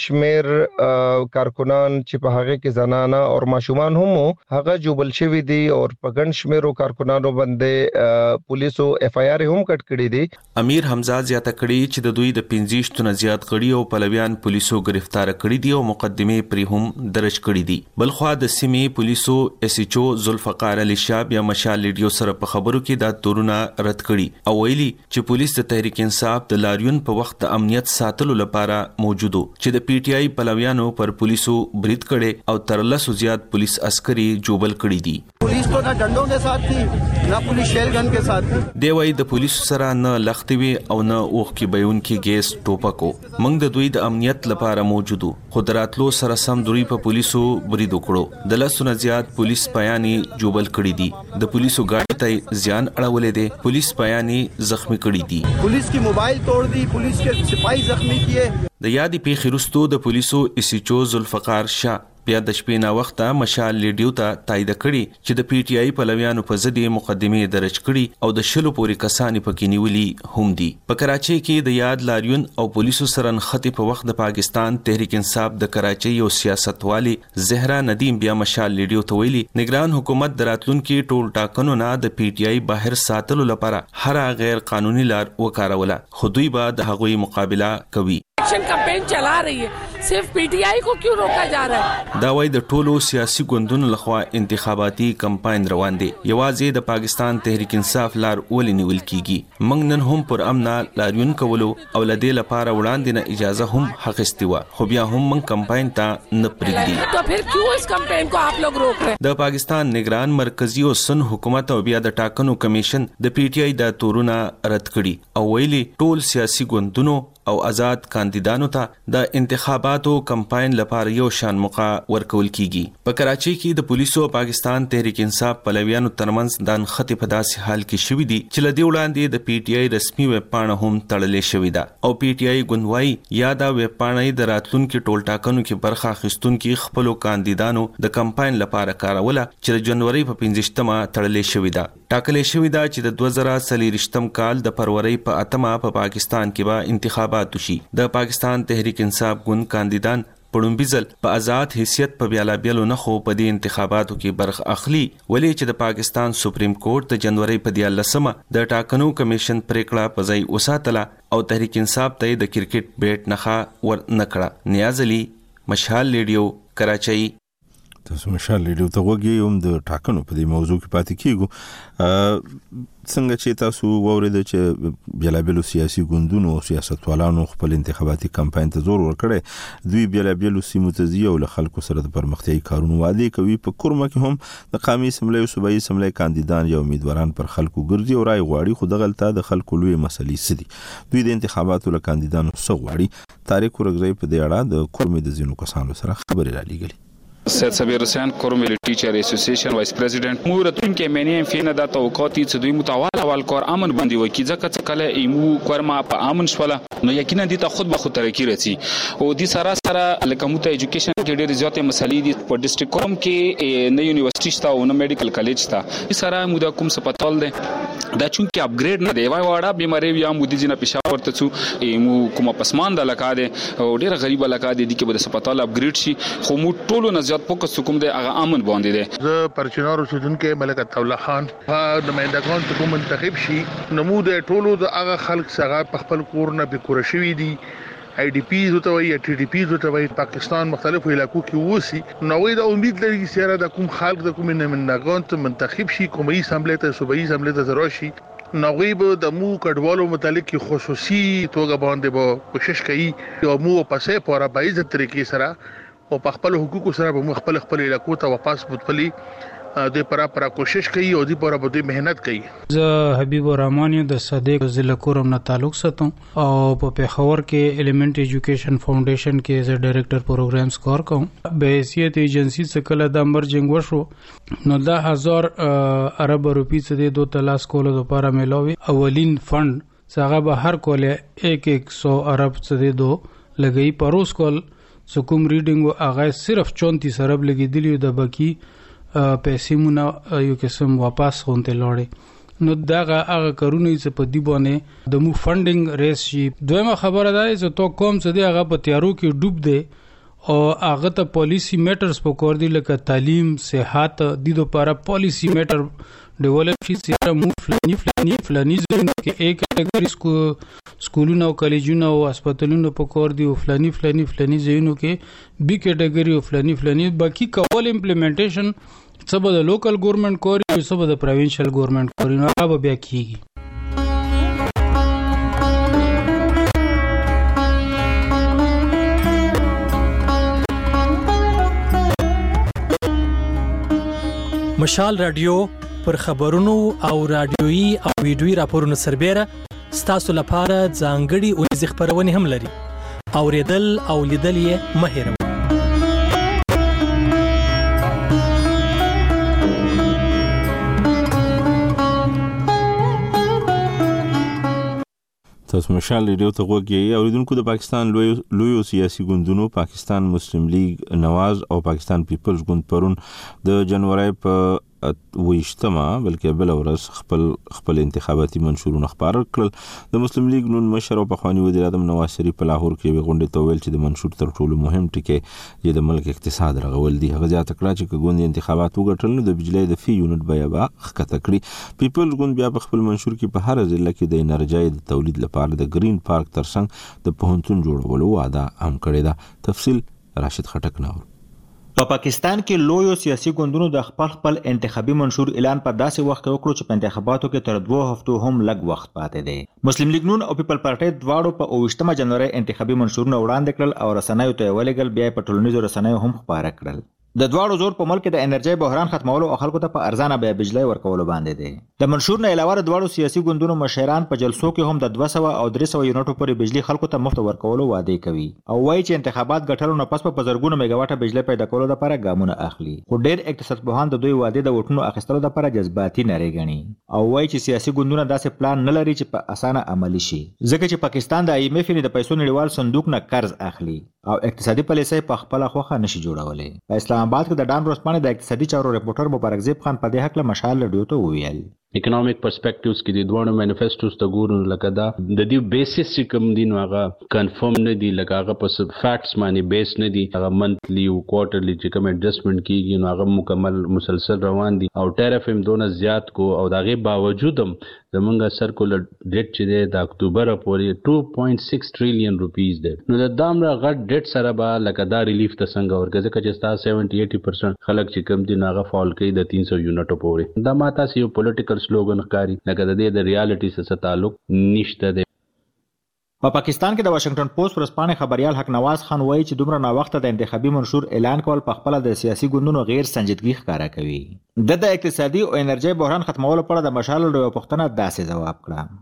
شمېر کارکنان چې په هغه کې زنانه او ماشومان هم هغه جوبل شوي دي او په ګڼ شمېرو کارکنانو باندې پولیسو اف آی آر هم کټ کړی دي. امیر حمزه زیاته کړي چې د دوی د 15 نه زیات غړي او پلویان پولیسو گرفتار کړي دي او مقدمه پرې هم درج کړي دي. بلخوا د سیمې پولیسو اس ایچ او ذوالفقار علي شاه یا مشال لیډیو سره په خبرو کې دا تورونه رد کړي او ویلي چې پولیس د تحریک انصاف د لاریون په وخت د امنیت ساتلو لپاره موجودو چې د پی ټی آی پلویانو پر پولیسو برید کړي او تر 100 زیات پولیس عسکري جوبل کړي دي. पुलिस तो ना डंडों के साथ थी ना पुलिस शेल गन के साथ थी. دی وای د پولیسو سره نه لختوي او نه اوخ کې بیون کې ګیس ټوپکو موږ د دوی د امنیت لپاره موجودو خو دراتلو سره سم دوی په پولیسو برید وکړو د 100 زیات پولیس پیانی جوبل کړي دي د پولیسو ګاډي ته زیان اړولې دي پولیس پیانی زخمی کړي دي पुलिस की मोबाइल तोड़ दी पुलिस के सिपाही जख्मी किए. د یادې پیښې وروسته د پولیسو اس ایچ او ذوالفقار شاه بیا د شپې نه وخته مشال لیډیو ته تایید کړي چې د پی ټی آی پلویانو په ضد مقدمه درج کړي او د شلو پورې کسانې پکې نیولي هم دي. په کراچۍ کې د یاد لاریون او پولیسو سره نښتې په وخت د پاکستان تحریک انصاف د کراچۍ او سیاستوالي زهرا ندیم بیا مشال لیډیو ته ویلي نگران حکومت د راتلونکي ټول ټاکنو نه د پی ټی آی بهر ساتلو لپاره هر غیر قانوني لار وکاروله خو دوی به د هغوی مقابله کوي. इलेक्शन कैंपेन चला रही है सिर्फ पीटीआई को क्यों रोका जा रहा है. دا وای د ټولو سیاسي ګوندونو لخوا انتخاباتي کمپاین روان دي یوازې د پاکستان تحریک انصاف لار ولې نیول کیږي موږ نن هم پر امن لاریون کولو او لدې لپاره وړاندې نه اجازه هم حقستي و خو بیا هم موږ کمپاین ته نه پریږدي. तो फिर क्यों इस कैंपेन को आप लोग रोक रहे हैं. د پاکستان نگران مرکزی او سن حکومت او بیا د ټاکنو کمیشن د پی ټی آی د تورونه رد کړي او ویلي ټول سیاسي ګوندونو او آزاد کاندیدانو ته د انتخاباتو کمپاین لپاره یو شان موقع ورکول کیږي. په کراچۍ کې د پولیسو او پاکستان تحریک انصاف پلویانو ترمنځ د نښتې په داسې حال کې شوې دي چې لدی وړاندې د پی ټی آی رسمي ویب پاڼه هم تړلې شوې ده او پی ټی آی ګوندوای یا دا ویب پاڼه د راتلونکو ټول ټاکنو کې برخه اخیستونکو خپل کاندیدانو د کمپاین لپاره کاروله چې د جنوري په 15مه تړلې شوې ده. ټاکلې شوې ده چې د 2023 کال د فروری په 8مه په پاکستان کې به انتخابات وشي. د پاکستان تحریک انصاف ګوند کاندیدان پړومبي ځل په آزاد حیثیت په بیلابیلو نخو په دې انتخاباتو کې برخه اخلي ولې چې د پاکستان سپریم کورټ د جنوري په 14مه د ټاکنو کمیشن پریکړه په ځای وساتله او تحریک انصاف ته د کرکټ بیټ نخا ور نکړه. نیاز علي مشال لیډیو کراچۍ. تاسو مشال لیډیو ته وګورئ هم د ټاکنو په دې موضوع کې پاتې کیږو څنګه چې تاسو وورید چې بیلابیلو سیاسي ګوندونو او سیاستوالانو خپل انتخاباتي کمپاین ته زور ورکړي دوی بیلابیلو سیمو ته ځي او له خلکو سره د پرمختیايي کارونو وعده کوي. په کورمه کې هم د قومي اسمبلی او صوبایي اسمبلی کاندیدان یا امیدواران پر خلکو ګرځي او رائے غواړي خو دغلته د خلکو لوی مسلې سدي دوی د انتخاباتو له کاندیدانو څخه غواړي. طارق ورغزی په دې اړه د کورمه د زینو کسانو سره خبرې را لېږلې. سید سبیر حسین کورمل ټیچر اسوسییشن وایس پریزیډنټ مورتون کې مینیم فین د توقعاتي چې دوی متواله وال کور امن باندې وکي ځکه چې کله ایمو کورما په امن شوله نو یقینا دي ته خود به خود ترقی رسی او دي سره لکه مو ته ایجوکیشن کې ډېر زیاتې مسلې دي په ډیسټریکټ کوم کې نه یونیورسيټي شته او نه میډیکل کالج شته سره مو د کوم سپټال دي دا چون کې اپګریډ نه دی وایي بیماری یا مو دي جنا پېښور ته څو ایمو کومه پسمان د لکا دي او ډېر غریب لکا دي کې به د سپټال اپګریډ شي خو مو ټولو نه زیات فوکس کوم دی هغه امن باندې دی. زه پرچنار اوسیدونکو ملک الله خان په نمائندګان ته کوم منتخب شي نمود ټولو د هغه خلک څنګه په خپل کور نه بکور شوی دي آی ډی پی زو ته وایي ټی ډی پی زو ته وایي پاکستان مختلفو علاقو کې وسی نو وایي دا امید لري چې د کوم خلک د کوم نمائندګان ته منتخب شي کومي اسمبلی ته صوبایي اسمبلی ته راشي نوغي به د مو کډوالو متعلق خصوصي توګه باندې به کوشش کوي او مو پسې پورا بایزه طریقې سره او په خپل حقوقو سره به خپل علاقو ته واپس بوتلی د پرا کوشش کوي او د پرا بده مهنت کوي. زه حبیب الرحمن د صدیق ضلع کورم نه تعلق ساتم او په پیښور کې ایلیمنٹ ایجوکیشن فاونډیشن کې از ډایریکټر پروګرامز کار کوم. به حیثیت ایجنسی څخه د امرجنګ وشو نو 10,000 ارب روپی څخه د تلاش کولو لپاره ملوي. اولین فند څنګه به هر کوله 100 ارب څخه دو لګي پروس کول سکوم ریډینګ هغه صرف 34 ارب لګیدلی د بکی پیسې مونږ یو قسم واپس غونته لوړې نو داغه هغه کارونه چې په دی باندې د مو فندینګ ریس شي. دویمه خبره ده چې تو کوم څه دی هغه په تیارو کې ډوب دی او هغه ته پالیسی میټرز په کور دی لکه تعلیم صحت د لپاره پالیسی میټر ډیولپ شي چې مو فلانی ځینو کې یک کټګوري سکولونو او کالجونو او هسپتالونو په کور دی او فلانی ځینو کې بي کټګوري او فلانی باقي کول امپلیمنټیشن سبا د لوکل ګورنمنت کوي او سبا د پروینشل ګورنمنت کوي نو هغه بیا کیږي. مشال رادیو پر خبرونو او رادیويي او ویډیويي راپورونو سربېره ستاسو لپاره ځانګړي او خبرونه هم لري. اوریدل او لیدل یې مه هېروئ. تاسو مشال ریډیو ته غوږی اوریدونکو. د پاکستان لویو سیاسي ګوندونو پاکستان مسلم لیگ نواز او پاکستان پیپلز ګوند پرون د جنوري په 28مه بلکې بل ورځ خپل انتخاباتي منشورونه خبر کړل. د مسلم لیگ نون مشر او پخوانی وزیر اعظم نواز شریف په لاهور کې غونډه ته ویل چې د منشور تر ټولو مهم ټکی یې د ملک اقتصاد رغول دي. هغه ځات کړه چې ګوند انتخابات وګټل نو د بجلی د فی یونټ بیا به ښکته کړي. پیپلز ګوند بیا په خپل منشور کې په هر ضلع کې د انرژي د تولید لپاره د گرین پارک ترڅنګ د پوهنتون جوړولو وعده هم کړې ده. تفصیل راشد خټک نور. په پاکستان کې لویو سیاسي ګوندونو د خپل انتخابي منشور اعلان په داسې وخت کې وکړو چې په انتخاباتو کې تر 2 هفتو هم لږ وخت پاتې دی. مسلم لیگ نون او پیپل پارټي دواړو په 28 جنوري انتخابي منشورونه وړاندې کړل او رسنیو ته ولېږل بیا په ټولنیزو رسنیو هم خبره کړل. د دواړو زور په ملک د انرژي بحران ختمولو او خلکو ته په ارزانه بیا بجلی ورکولو باندې دی. د منشور نه علاوه د دواړو سیاسي ګوندونو مشران په جلسو کې هم د 200 او 300 یونټو پورې بجلی خلکو ته مفت ورکولو وعده کوي او وایي چې انتخابات ګټلو نه پس په بزرګونو میگاواټه بجلی پیدا کولو لپاره ګامونه اخلي. خو ډېر اقتصادپوهان د دوی وعده د وټونو اخیستلو لپاره جذباتي نری ګڼي او وایي چې سیاسي ګوندونه داسې پلان نه لري چې په اسانه عملی شي ځکه چې پاکستان د IMF د پیسو نړیوال صندوق نه قرض اخلي او اقتصادي پالیسۍ په خپل خوخه نشي جوړولای. په اسلام آباد کې د ډان روسپانه د اقتصادي چارو ریپورټر مبارک زیب خان په دې حق له مشال رادیو ته وویل اکونومیک پرسپیکټیوز کې د دوه مانیفیسټوز ته ګورو لکه دا د دې بیسس کوم دي نو هغه کنفرم نه دي لکه هغه په فیکټس باندې بیس نه دي هغه منثلی او کوارټرلی چې کوم اډجسټمنټ کیږي نو هغه مکمل مسلسل روان دي او ټیرف هم دونه زیات کو او دغه باوجود هم زمونږ سرکولر ډیټ چې دی د اکتوبر پورې 2.6 ټریلیون روپیز دی نو د دامره غټ ډیټ سره به لکه دا ریلیف ته څنګه ورګه ځکه چې ستا 70-80% خلک چې کوم دي هغه فال کوي د 300 یونټو پورې دا ماته یو پولیټیکل سلوګن ښکاري لکه د دې د ریالټي سره تعلق نشته دی. په پاکستان کې د واشنگټن پوسټ ورځپاڼې خبريال حق نواز خان وایي چې دومره نا وخت د انتخابي منشور اعلان کول په خپل د سیاسي ګوندونو غیر سنجیدګي ښکارا کوي. د اقتصادي او انرژي بحران ختمولو لپاره د مشال ډیو پښتنه داسې جواب کړه.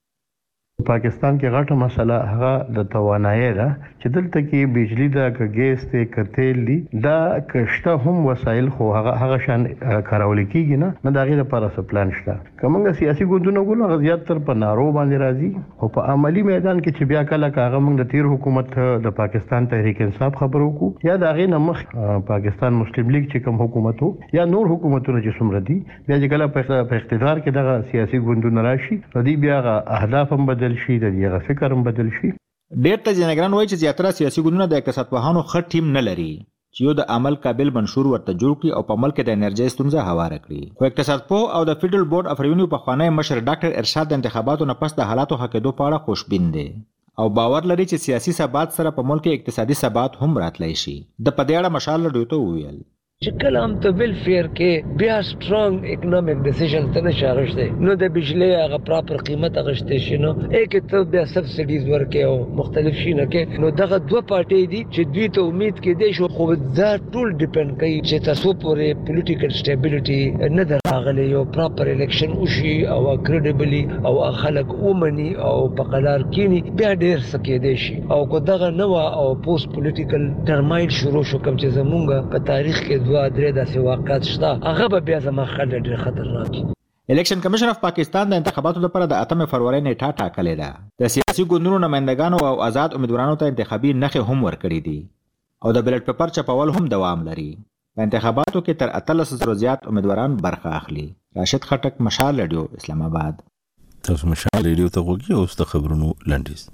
پاکستان کې غټه مسله هغه د توانایي ده چې دلته کې بجلی د ګیس ته کتل دي دا کشته هم وسایل خو هغه شان کارول کیږي نه دغه لپاره څه پلان شته. کومه سیاسي ګوندونه ګول غزيات تر په نارو باندې راځي او په عملی میدان کې چې بیا کله هغه موږ د تیر حکومت د پاکستان تحریک انصاف خبرو کو یا دغه نمخ پاکستان مسلم لیگ چې کوم حکومت یا نور حکومتونه چې څومره دي بیا چې کله په اقتدار کې دغه سیاسي ګوندونه راشي نو دی بیا اهداف هم بدل شي د دې فکر هم بدل شي. ډېر ته جنګران وایي چې زیاتره سیاسي ګوندونه د اقتصادپوهانو ښه ټیم نه لري چې یو د عمل قابل منشور ورته جوړ کړي او په ملک د انرژي ستونزه هواره کړي. خو اقتصادپوه او د فیډرل بورډ اف ریونیو په خوانی مشر ډاکټر ارشاد د انتخاباتو نه پس د حالاتو حقیقت په اړه خوشبین دي او باور لري چې سیاسي ثبات سره په ملک اقتصادي ثبات هم راتلی شي. د پدې اړه مشال رادیو ته وویل چې کله هم ته ویلفیر کې بیا سترونګ اکنامک ډیسیژن ته نشي اغشته نو د بجلی هغه پراپر قیمت اغشته شي نو کې ته بیا سبسیډیز ورکې او مختلف شي نه کې نو دغه دوه پارټي دي چې دوی ته امید کې دي شو خو دا ټول ډیپند کوي چې تاسو پورې پولیټیکل سټیبিলিټي نه درغلي یو پراپر الیکشن وشي او کریډیبلی او خلک ومني او په قرار کینی بیا ډیر سکه دي شي او کو دغه نو او پوسټ پولیټیکل ټرمایل شروع شو کوم چې زمونږ په تاریخ کې دوه درې داسې واقعات شته هغه به بیا زما خلک ډیر خطرناک دي. الیکشن کمیشن اف پاکستان د انتخاباتو لپاره د 8 فروری نیټه ټاکلې ده. د سیاسي ګوندونو نمائندګانو او آزاد امیدوارانو ته انتخابي نخې هم ورکړي دي او د بیلټ پیپر چاپول هم دوام لري. په انتخاباتو کې تر 1300 زیات امیدواران برخه اخلي. راشد خټک، مشال رادیو، اسلام آباد. تاسو مشال رادیو ته وګورئ او ست خبرونو لنډیز.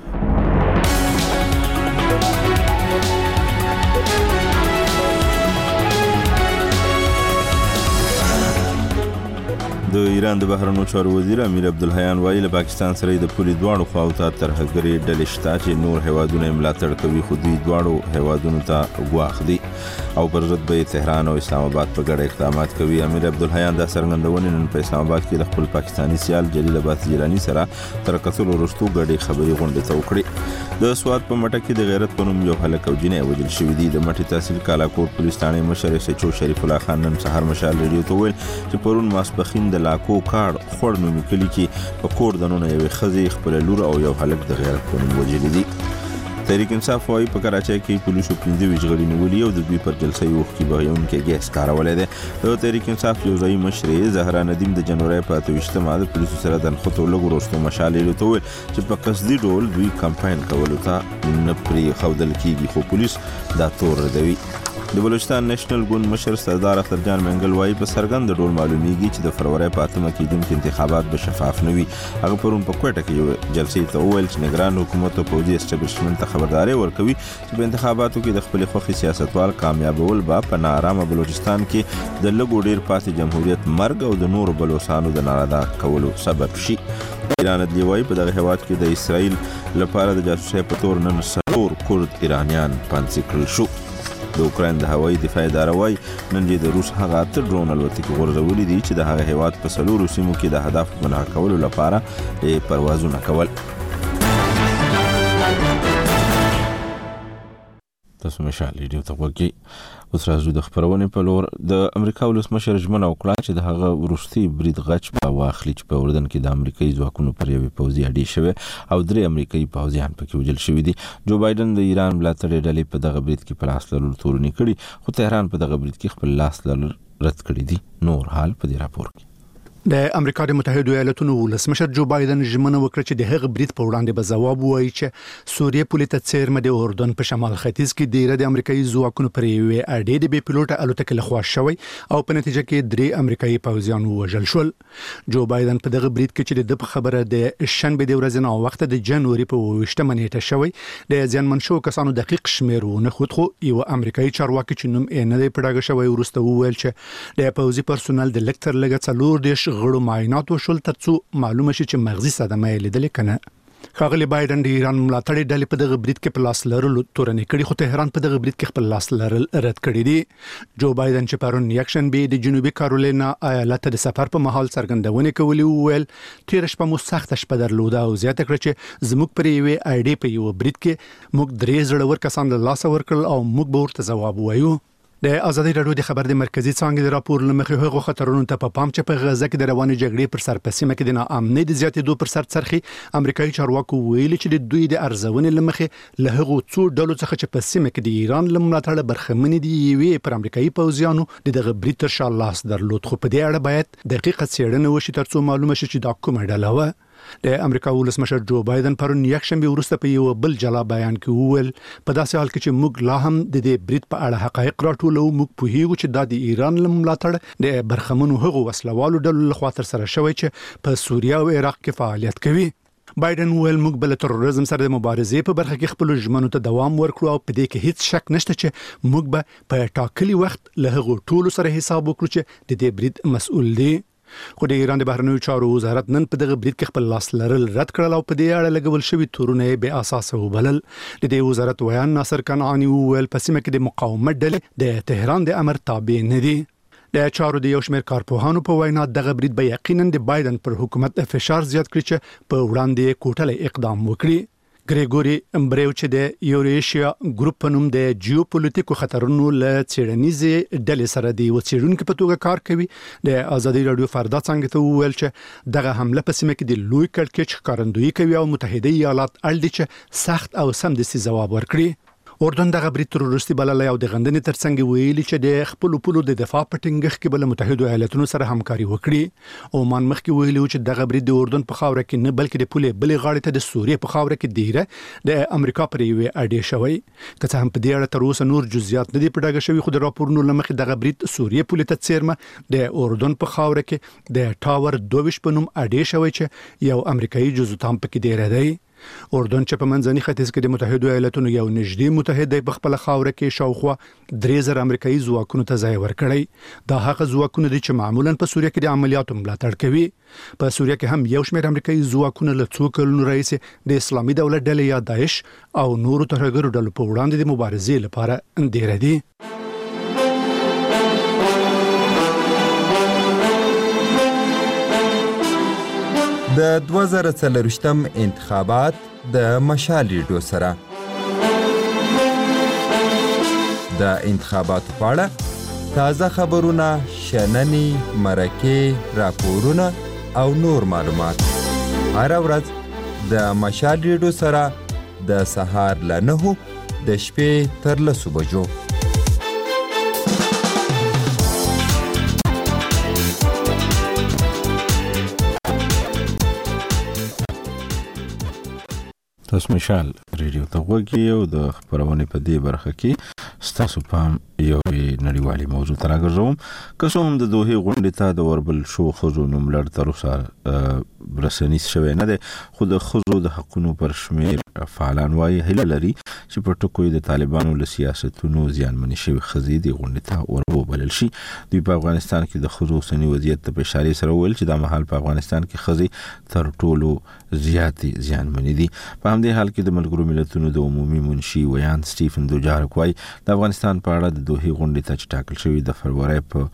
د ایران د بهرنیو چارو وزیر امیر عبدالحیان وایي له پاکستان سره د پولي دواړو خواو ته ترهګري ډلې شته چې نور هیوادونه ملاتړ کوي خو دوی دواړو هیوادونو ته ګواښ دي او پر ضد به تهران او اسلام آباد په ګډه اقدامات کوي. امیر عبدالحیان دا څرګندونه نن په اسلام آباد کې د خپل پاکستانی سیال جلیل عباس جیلانی سره تر کتلو وروسته ګډې خبري غونډه ته وکړې. د سواد په مټه کې د غیرت په نوم یو هلک او جنې وژل شوي دي. د مټي تحصیل کالاکوټ پولیس ثانې مشر سچو شریف الله خان نن سهار مشال ریډیو ته ویل چې پرون ماسپخین د لاکو کاړ خور نومي کلی کې په کور دنونه یوې ښځې خپل لور او یو هلک د غیرت په نوم وژلي دي. تحریک انصاف وايي په کراچۍ کې پولیسو 15 غړي نیولي او د دوی پر جلسه یو وخت کې بهیونکي ګیس کارولې ده. د تحریک انصاف یو ځای مشرې زهرا ندیم د جنوري په 28مه د پولیسو سره د خطو لګو وروسته مشالې لته ویل چې په قصدي ډول دوی کمپاین کولو ته نه پرې خودل کیږي خو پولیس دا تور ردوي. د بلوچستان نېشنل ګوند مشر سردار اخترجان منګل وايي په سرګند ډول معلومیږي چې د فروری په 8مه کېدونکي انتخابات به شفاف نه وي. هغه پرون په کوټه کې یو جلسې ته وویل چې نگران حکومت او پوځي اسټابلیشمنت ته خبرداري ورکوي چې په انتخاباتو کې د خپل خوښي سیاستوال کامیابول به په نارامه بلوچستان کې د لږو ډیر پاتې جمهوریت مرګ او د نور بلوچستانو د ناراضه کولو سبب شي. ایران عدلیه وايي په دغه هیواد کې د اسرائیل لپاره د جاسوسۍ په تور نن څلور کورد ایرانیان پانسي کړل شو. د اوکراین د هوایي دفاع اداره وايي نن د روس هغه 8 ډرون الوتکې غورځولې دي چې د هغه هیواد په څلورو سیمو کې د هدف منع کولو لپاره پروازونه کول. تاسو مشال ریډیو ته وګورئ. اوس راځو د خبرونې په لور. د امریکا ولسمشر ژمنه وکړه چې د هغه وروستي برید غچ به واخلي چې په اردن کې د امریکایي ځواکونو پر یوې پوځي اډې شوې او 3 امریکایي پوځیان پکې وژل شوي دي. جو بایدن د ایران ملاتړي ډلې په دغه برید کې په لاس لرلو تورنې کړي خو تهران په دغه برید کې خپل لاس لرل رد کړي دي. نور حال په دې راپور کې. د امریکا د متحده ایالاتونو ولسمشر جو بایدن ژمنه وکړه چې د هغه برید په وړاندې به ځواب ووایي چې سوریه پولې ته څیرمه د اردن په شمال ختیځ کې ډیره د امریکایي ځواکونو پر یوې اډې د بې پیلوټه الوتکې لخوا شوی او په نتیجه کې 3 امریکایي پوځیان وژل شول. جو بایدن په دغه برید کې چې د خبره د شنبه د ورځې نه وخت د جنوري په 28مه نیټه شوی د ځانمن شو کسانو دقیق شمیر نه خود خو یو امریکایي چارواکي چې نوم یې نه دی پړاګه شوی ورسته وویل چې د پوځي پرسونل د لکتر لګه 4 غړو معاینات وشول ترڅو معلومه شي چې مغزي صدمه یې لیدلې کنه. ښاغلی بایدن د ایران ملاتړي ډلې په دغه برید کې په لاس لرلو تورنې کړي خو تهران په دغه برید کې خپل لاس لرل رد کړي دي. جو بایدن چې پرون یکشنبه د جنوبي کارولینا ایالت د سفر په مهال څرګندونه کوي وویل تیر شپه مو سخت شپه درلوده او زیاته کړ چې زموږ پر یوې اډې په یو برید کې موږ 3 زړور کسان له لاس ورکړل او موږ به ورته ځواب وایو. د ازادي راډیو د خبر د مرکزی څانګې د راپور لمخې هغو خطرونو ته په پام چې په غزه کې د روانې جګړې پر سر په سیمه کې د ناامنۍ د زیاتېدو پر سر څرخي. امریکایي چارواکو ویلي چې د دوی د ارزونې لمخې له هغو څو ډلو څخه چې په سیمه کې د ایران له ملاتړه برخمنې دي یوې پر امریکایي پوځیانو د دغه برید تر شا لاس درلود خو په دې اړه باید دقیقه څېړنه وشي ترڅو معلومه شي چې دا کومه ډله وه. د امریکا ولسمشر جو بایدن پرون یکشنبه وروسته په یو بل جلا بیان کې وویل په داسې حال کې چې موږ لا هم د دې برید په اړه حقایق راټولو موږ پوهیږو چې دا د ایران له ملاتړ د برخمنو هغو وسلوالو ډلو لخوا تر سره شوی چې په سوریه او عراق کې فعالیت کوي. بایدن ویل موږ بل تروریزم سره د مبارزې په برخه کې خپل ژمنو ته دوام ورکړو او په دې کې هیڅ شک نشته چې موږ به په ټاکلي وخت له هغو ټولو سره حساب وکړو چې د دې برید مسؤل دي. خو د ایران د بهرنیو چارو وزارت نن په دغه برید کې خپل لاس لرل رد کړل او په دې اړه لګول شوی تورونه بې اساسه وبلل. د دې وزارت ویان ناصر کنعانی وویل په سیمه کې د مقاومت ډلې د تهران د امر تابع نه دي. د چارو د یو شمېر کارپوهانو په وینا دغه برید به یقینا د بایدن پر حکومت فشار زیات کړي چې په وړاندې کوټلې اقدام وکړي. ګریګوري امبریو چې د یوریشیا ګروپ په نوم د جیوپولیټیکو خطرونو له څېړنیزې ډلې سره د وڅېړونکو په توګه کار کوي د ازادي رادیو فردا څنګه ته وویل چې دغه حمله په سیمه کې د لوی کړکېچ ښکارندویي کوي او متحده ایالات اړ دي چې سخت او سمدستي ځواب ورکړي. اردن دغه برید تروریستي بللی او د غندنې ترڅنګ ویلي چې د خپل پولو د دفاع په ټینګښت کې بل متحده ایالاتونو سره همکاري وکړي. عمان مخکې ویلي چې دغه برید د اردن په خاوره کې نه بلکې د پولې بلې غاړې ته د سوریې په خاوره کې دیره د امریکا پر یوې اډې شوی. که څه هم په دې اړه تر اوسه نور جزئیات نه دي په ډاګه شوي، خو د راپورونو له مخې دغه برید سوریې پولې ته څیرمه د اردن په خاوره کې د ټاور 22 په نوم اډې شوی چې یو امریکایي جزو تام پکې دیره دی. اردن چې په منځني ختیځ کې د متحده ایالاتونو یو نږدې متحد په خپل خاوره کې شاوخوا 3000 امریکایي ځواکونو ته ځای ورکړی. دا هغه ځواکونه دي چې معمولا په سوریه کې د عملیاتو ملاتړ کوي. په سوریه کې هم یو شمېر امریکایي ځواکونه له څو کلونو راهیسې د اسلامي دولت ډلې یا داعش او نورو ترهګرو ډلو په وړاندې د مبارزې لپاره اندېره دي. د 2024م انتخابات د مشال ریډیو سره د انتخاباتو په اړه تازه خبرونه، شننې، مرکې، راپورونه او نور معلومات هر ورځ د مشال ریډیو سره د سهار له 9 د شپې تر 10 بجو. تاسو مشال ریډیو ته وګورئ او د خبرونې په دې برخه کې ستاسو پام یو نړیوالي موضوع ته راګرځوم. که څه هم د دوحې غونډې ته د وربل شو ښځو نوملړ تر اوسه رسنیز شوی نه دی، خو د ښځو د حقونو پر شمېر فعالان وایي هیله لري چې په ټکو د طالبانو له سیاستونو زیانمنې شوې ښځې د غونډې ته وروبلل شي. دوی په افغانستان کې د ښځو اوسني وضعیت ته په اشارې سره وویل چې دا مهال په افغانستان کې ښځې تر ټولو زیاتې زیانمنې دي. په همدې حال کې د ملګرو ملتونو د عمومي منشي ویان سټیفن دوجارک وایي د افغانستان په اړه د دوحې غونډې ته چې ټاکل شوی د فروری په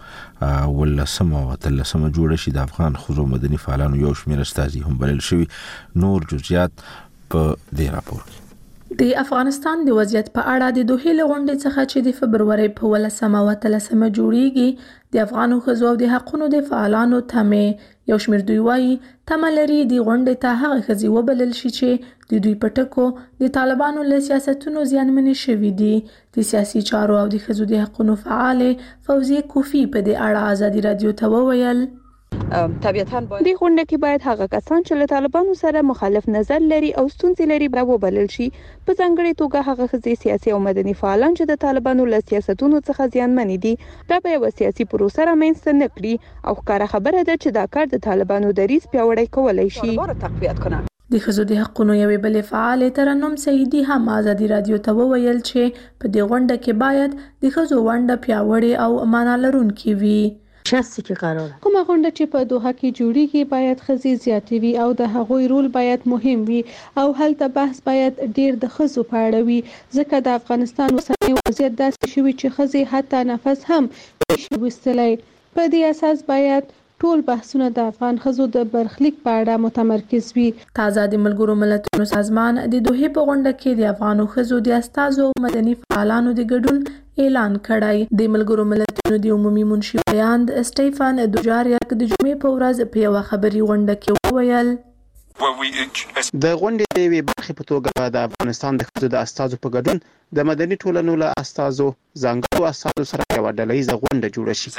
18 او 13 جوړه شي د افغان ښځو مدني فعالانو یو شمېر استازي هم بلل شوي. نور جزئیات په دې راپور کې. د افغانستان د وضعیت په اړه د دوحې غونډې څخه چې د فبروري په 18 او 13 جوړیږي د افغانو ښځو او د حقونو د فعالانو تمه یو شمېر دوی وایي تمه لري د غونډې ته هغه ښځې وبلل شي چې د دوی په ټکو د طالبانو له سیاستونو زیانمنې شوي دي. د سیاسي چارو او د ښځو د حقونو فعالې فوزیه کوفی په دې اړه ازادي رادیو ته وویل طبيعتاً د غونډه کې باید هغه کسان چې له طالبانو سره مخالف نظر لري او ستونزې لري به وبلل شي. په ځانګړي توګه هغه ښځې سیاسي او مدني فعالان چې د طالبانو له سیاستونو څخه زیانمن دي دا به یو سیاسي پروسه رامنځته نه کړي او ښکاره خبره ده چې دا کار د طالبانو دریځ پیاوړی کولی شي. د ښځو د حقونو یوې بلې فعالې ترنم سعیدي هم ازادي رادیو ته وویل چې په دې غونډه کې باید د ښځو ونډه پیاوړې او معنا لرونکې وي. کومه غونډه چې په دوحه کې جوړیږي باید ښځې زیاتې وي او د هغوی رول باید مهم وي او هلته بحث باید ډیر د ښځو په اړه وي ځکه د افغانستان اوسنی وضعیت داسې شوی چې ښځې حتی نفس هم نشي ویستلی. په دې اساس باید ټول بحثونه د افغان ښځو د برخلیک په اړه متمرکز وي. تازه د ملګرو ملتونو سازمان د دوحې په غونډه کې د افغانو ښځو د استازو مدني فعالانو د ګډون اعلان کړی. د ملګرو ملتونو د عمومي منشي ویان سټیفن دوجارک د جمعې په ورځ په یوه خبري غونډه کې وویل د غونډې د یوې برخې په توګه د افغانستان د ښځو د استازو په ګډون د مدني ټولنو له استازو ځانګړو استازو سره یوه ډلهییزه غونډه جوړه شي.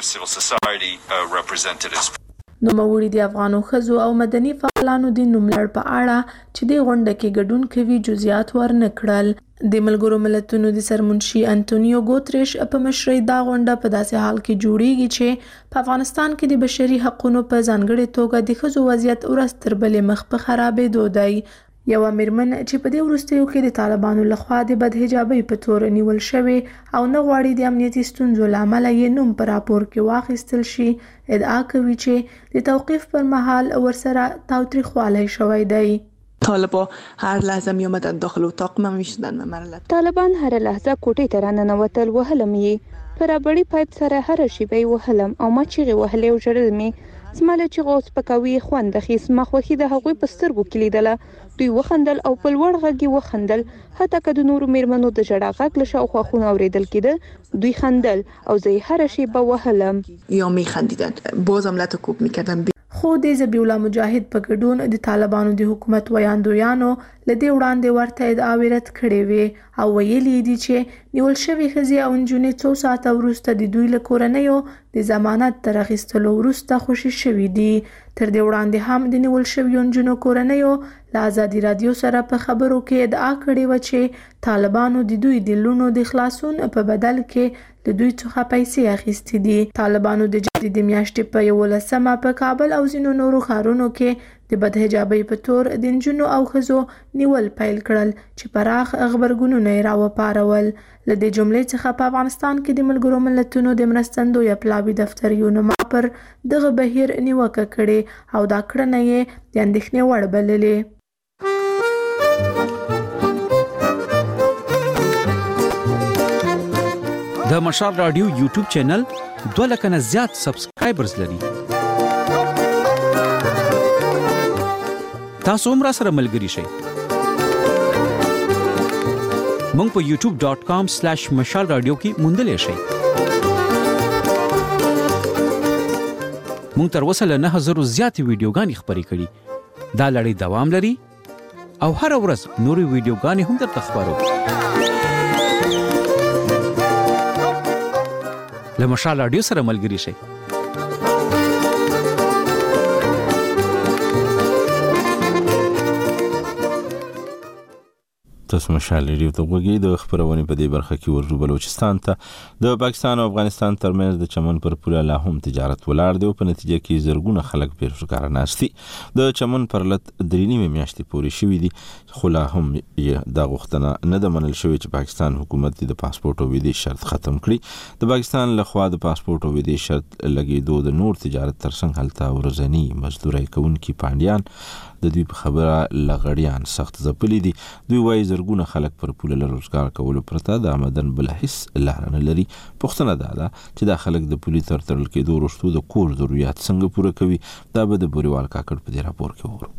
نوموړي د افغانو ښځو او مدني فعالانو د نوملړ په اړه چې د غونډه کې ګډون کوي جزئیات ورنه کړل. د ملګرو ملتونو د سرمنشي انټونیو ګوتریش په مشرۍ دا غونډه په داسې حال کې جوړیږي چې په افغانستان کې د بشري حقوقو په ځانګړي توګه د ښځو وضعیت ورځ تر بلې مخ په خرابېدو دی. یو میرمن چې په دې وروستیو کې د طالبانو لخوا د بدحجابۍ په تور نیول شوې او نه غواړي د امنیتي ستونزو له امله یې نوم په راپور کې واخیستل شي، ادعا کوي چې د توقیف پر مهال ورسره تاوتریخوالی شوی دی. طالبان هر لحظه می اومدن داخل اتاق من میشدن مرلت. طالبان هر لحظه کوټې ته راننوتل، وهلم یې په رابړی پایپ سره هر شیبه وهلم او ما چیغې وهلې او ژړل مې. زماله چې غوس پکوي خوند خیس مخوخي د هغوی په سترګو کې لیدله. دوی وخندل او په لوړ غږ وخندل، حتی که د نورو میرمنو د ژړا غږ له شاوخوا خونه اوریدل کېده. دوی خندل او زه هر شیبه وهلم یا میخندیدن، بازم لته کوب میکردن. خو د ذبیح الله مجاهد په ګډون د طالبانو د حکومت ویاندویانو لدې وړاندې ورته ادعاوې رد کړې وې او ویلي دي چې نیول شوی ښځې او نجونې څو ساعته وروسته د دوی له کورنیو د ضمانت تر اخیستلو وروسته خوشي شوي دي. تر دې وړاندې هم د نیول شویو نجونو کورنیو له ازادي رادیو سره په خبرو کې ادعا کړې وه چې طالبانو د دوی د لوڼو د خلاصون په بدل کې له دوی څخه پیسې اخیستې دي. طالبانو د جنوري د میاشتې په 11مه په کابل او ځینو نورو ښارونو کې د بدحجابۍ په تور د نجونو او ښځو نیول پیل کړل چې پراخ غبرګونونه یې راوپارول. له دې جملې څخه په افغانستان کې د ملګرو ملتونو د مرستندوی پلاوي دفتر یونما پر دغه بهیر نیوکه کړې او دا کړنه یې د اندېښنې وړ بللې. د مشال رادیو یوټیوب چینل 2 لک نه زیات سبسکرایبرز لري. تاسو هم را سره ملګري شئ. مونږ په youtube.com/مشال رادیو کې موندلې شئ. مونږ تر اوسه له 9000 زیات ویډیوګانې خپرې کړي. دا لړۍ دوام لري او هر ورځ نورې ویډیوګانې هم درته خبرو. له مشال رادیو سره ملګري شئ. تاسو مشال رادیو ته وګورئ. د خبرونه په دې برخه کې ورجو بلوچستان ته د پاکستان او افغانستان ترمنځ د چمن پر پوله لا هم تجارت ولاړ دی او په نتیجه کې زرګونه خلک بیروزګار ناشتي. د چمن پر لټ درېنیمه میاشتې پورې شوې دي، خو لا هم د غوښتنه نه د منل شوې چې پاکستان حکومت د پاسپورت او ویزې شرط ختم کړي. د پاکستان لخوا د پاسپورت او ویزې شرط لګیدو د نور تجارت ترڅنګ هلته ورځنی مزدوري کوونکي پاندیان د دوی په خبره لغړیان سخت ځپلي دي. دوی وايي زرګونه خلک پر پوله له روزګار کولو پرته د آمدن بل هیڅ لار نه لري. پوښتنه ده چې دا خلک د پولي تر تړل کېدو وروسته د کور ضرورت څنګه پوره کوي. دا به د بوريوال کاکړ په دې راپور کې وګورو.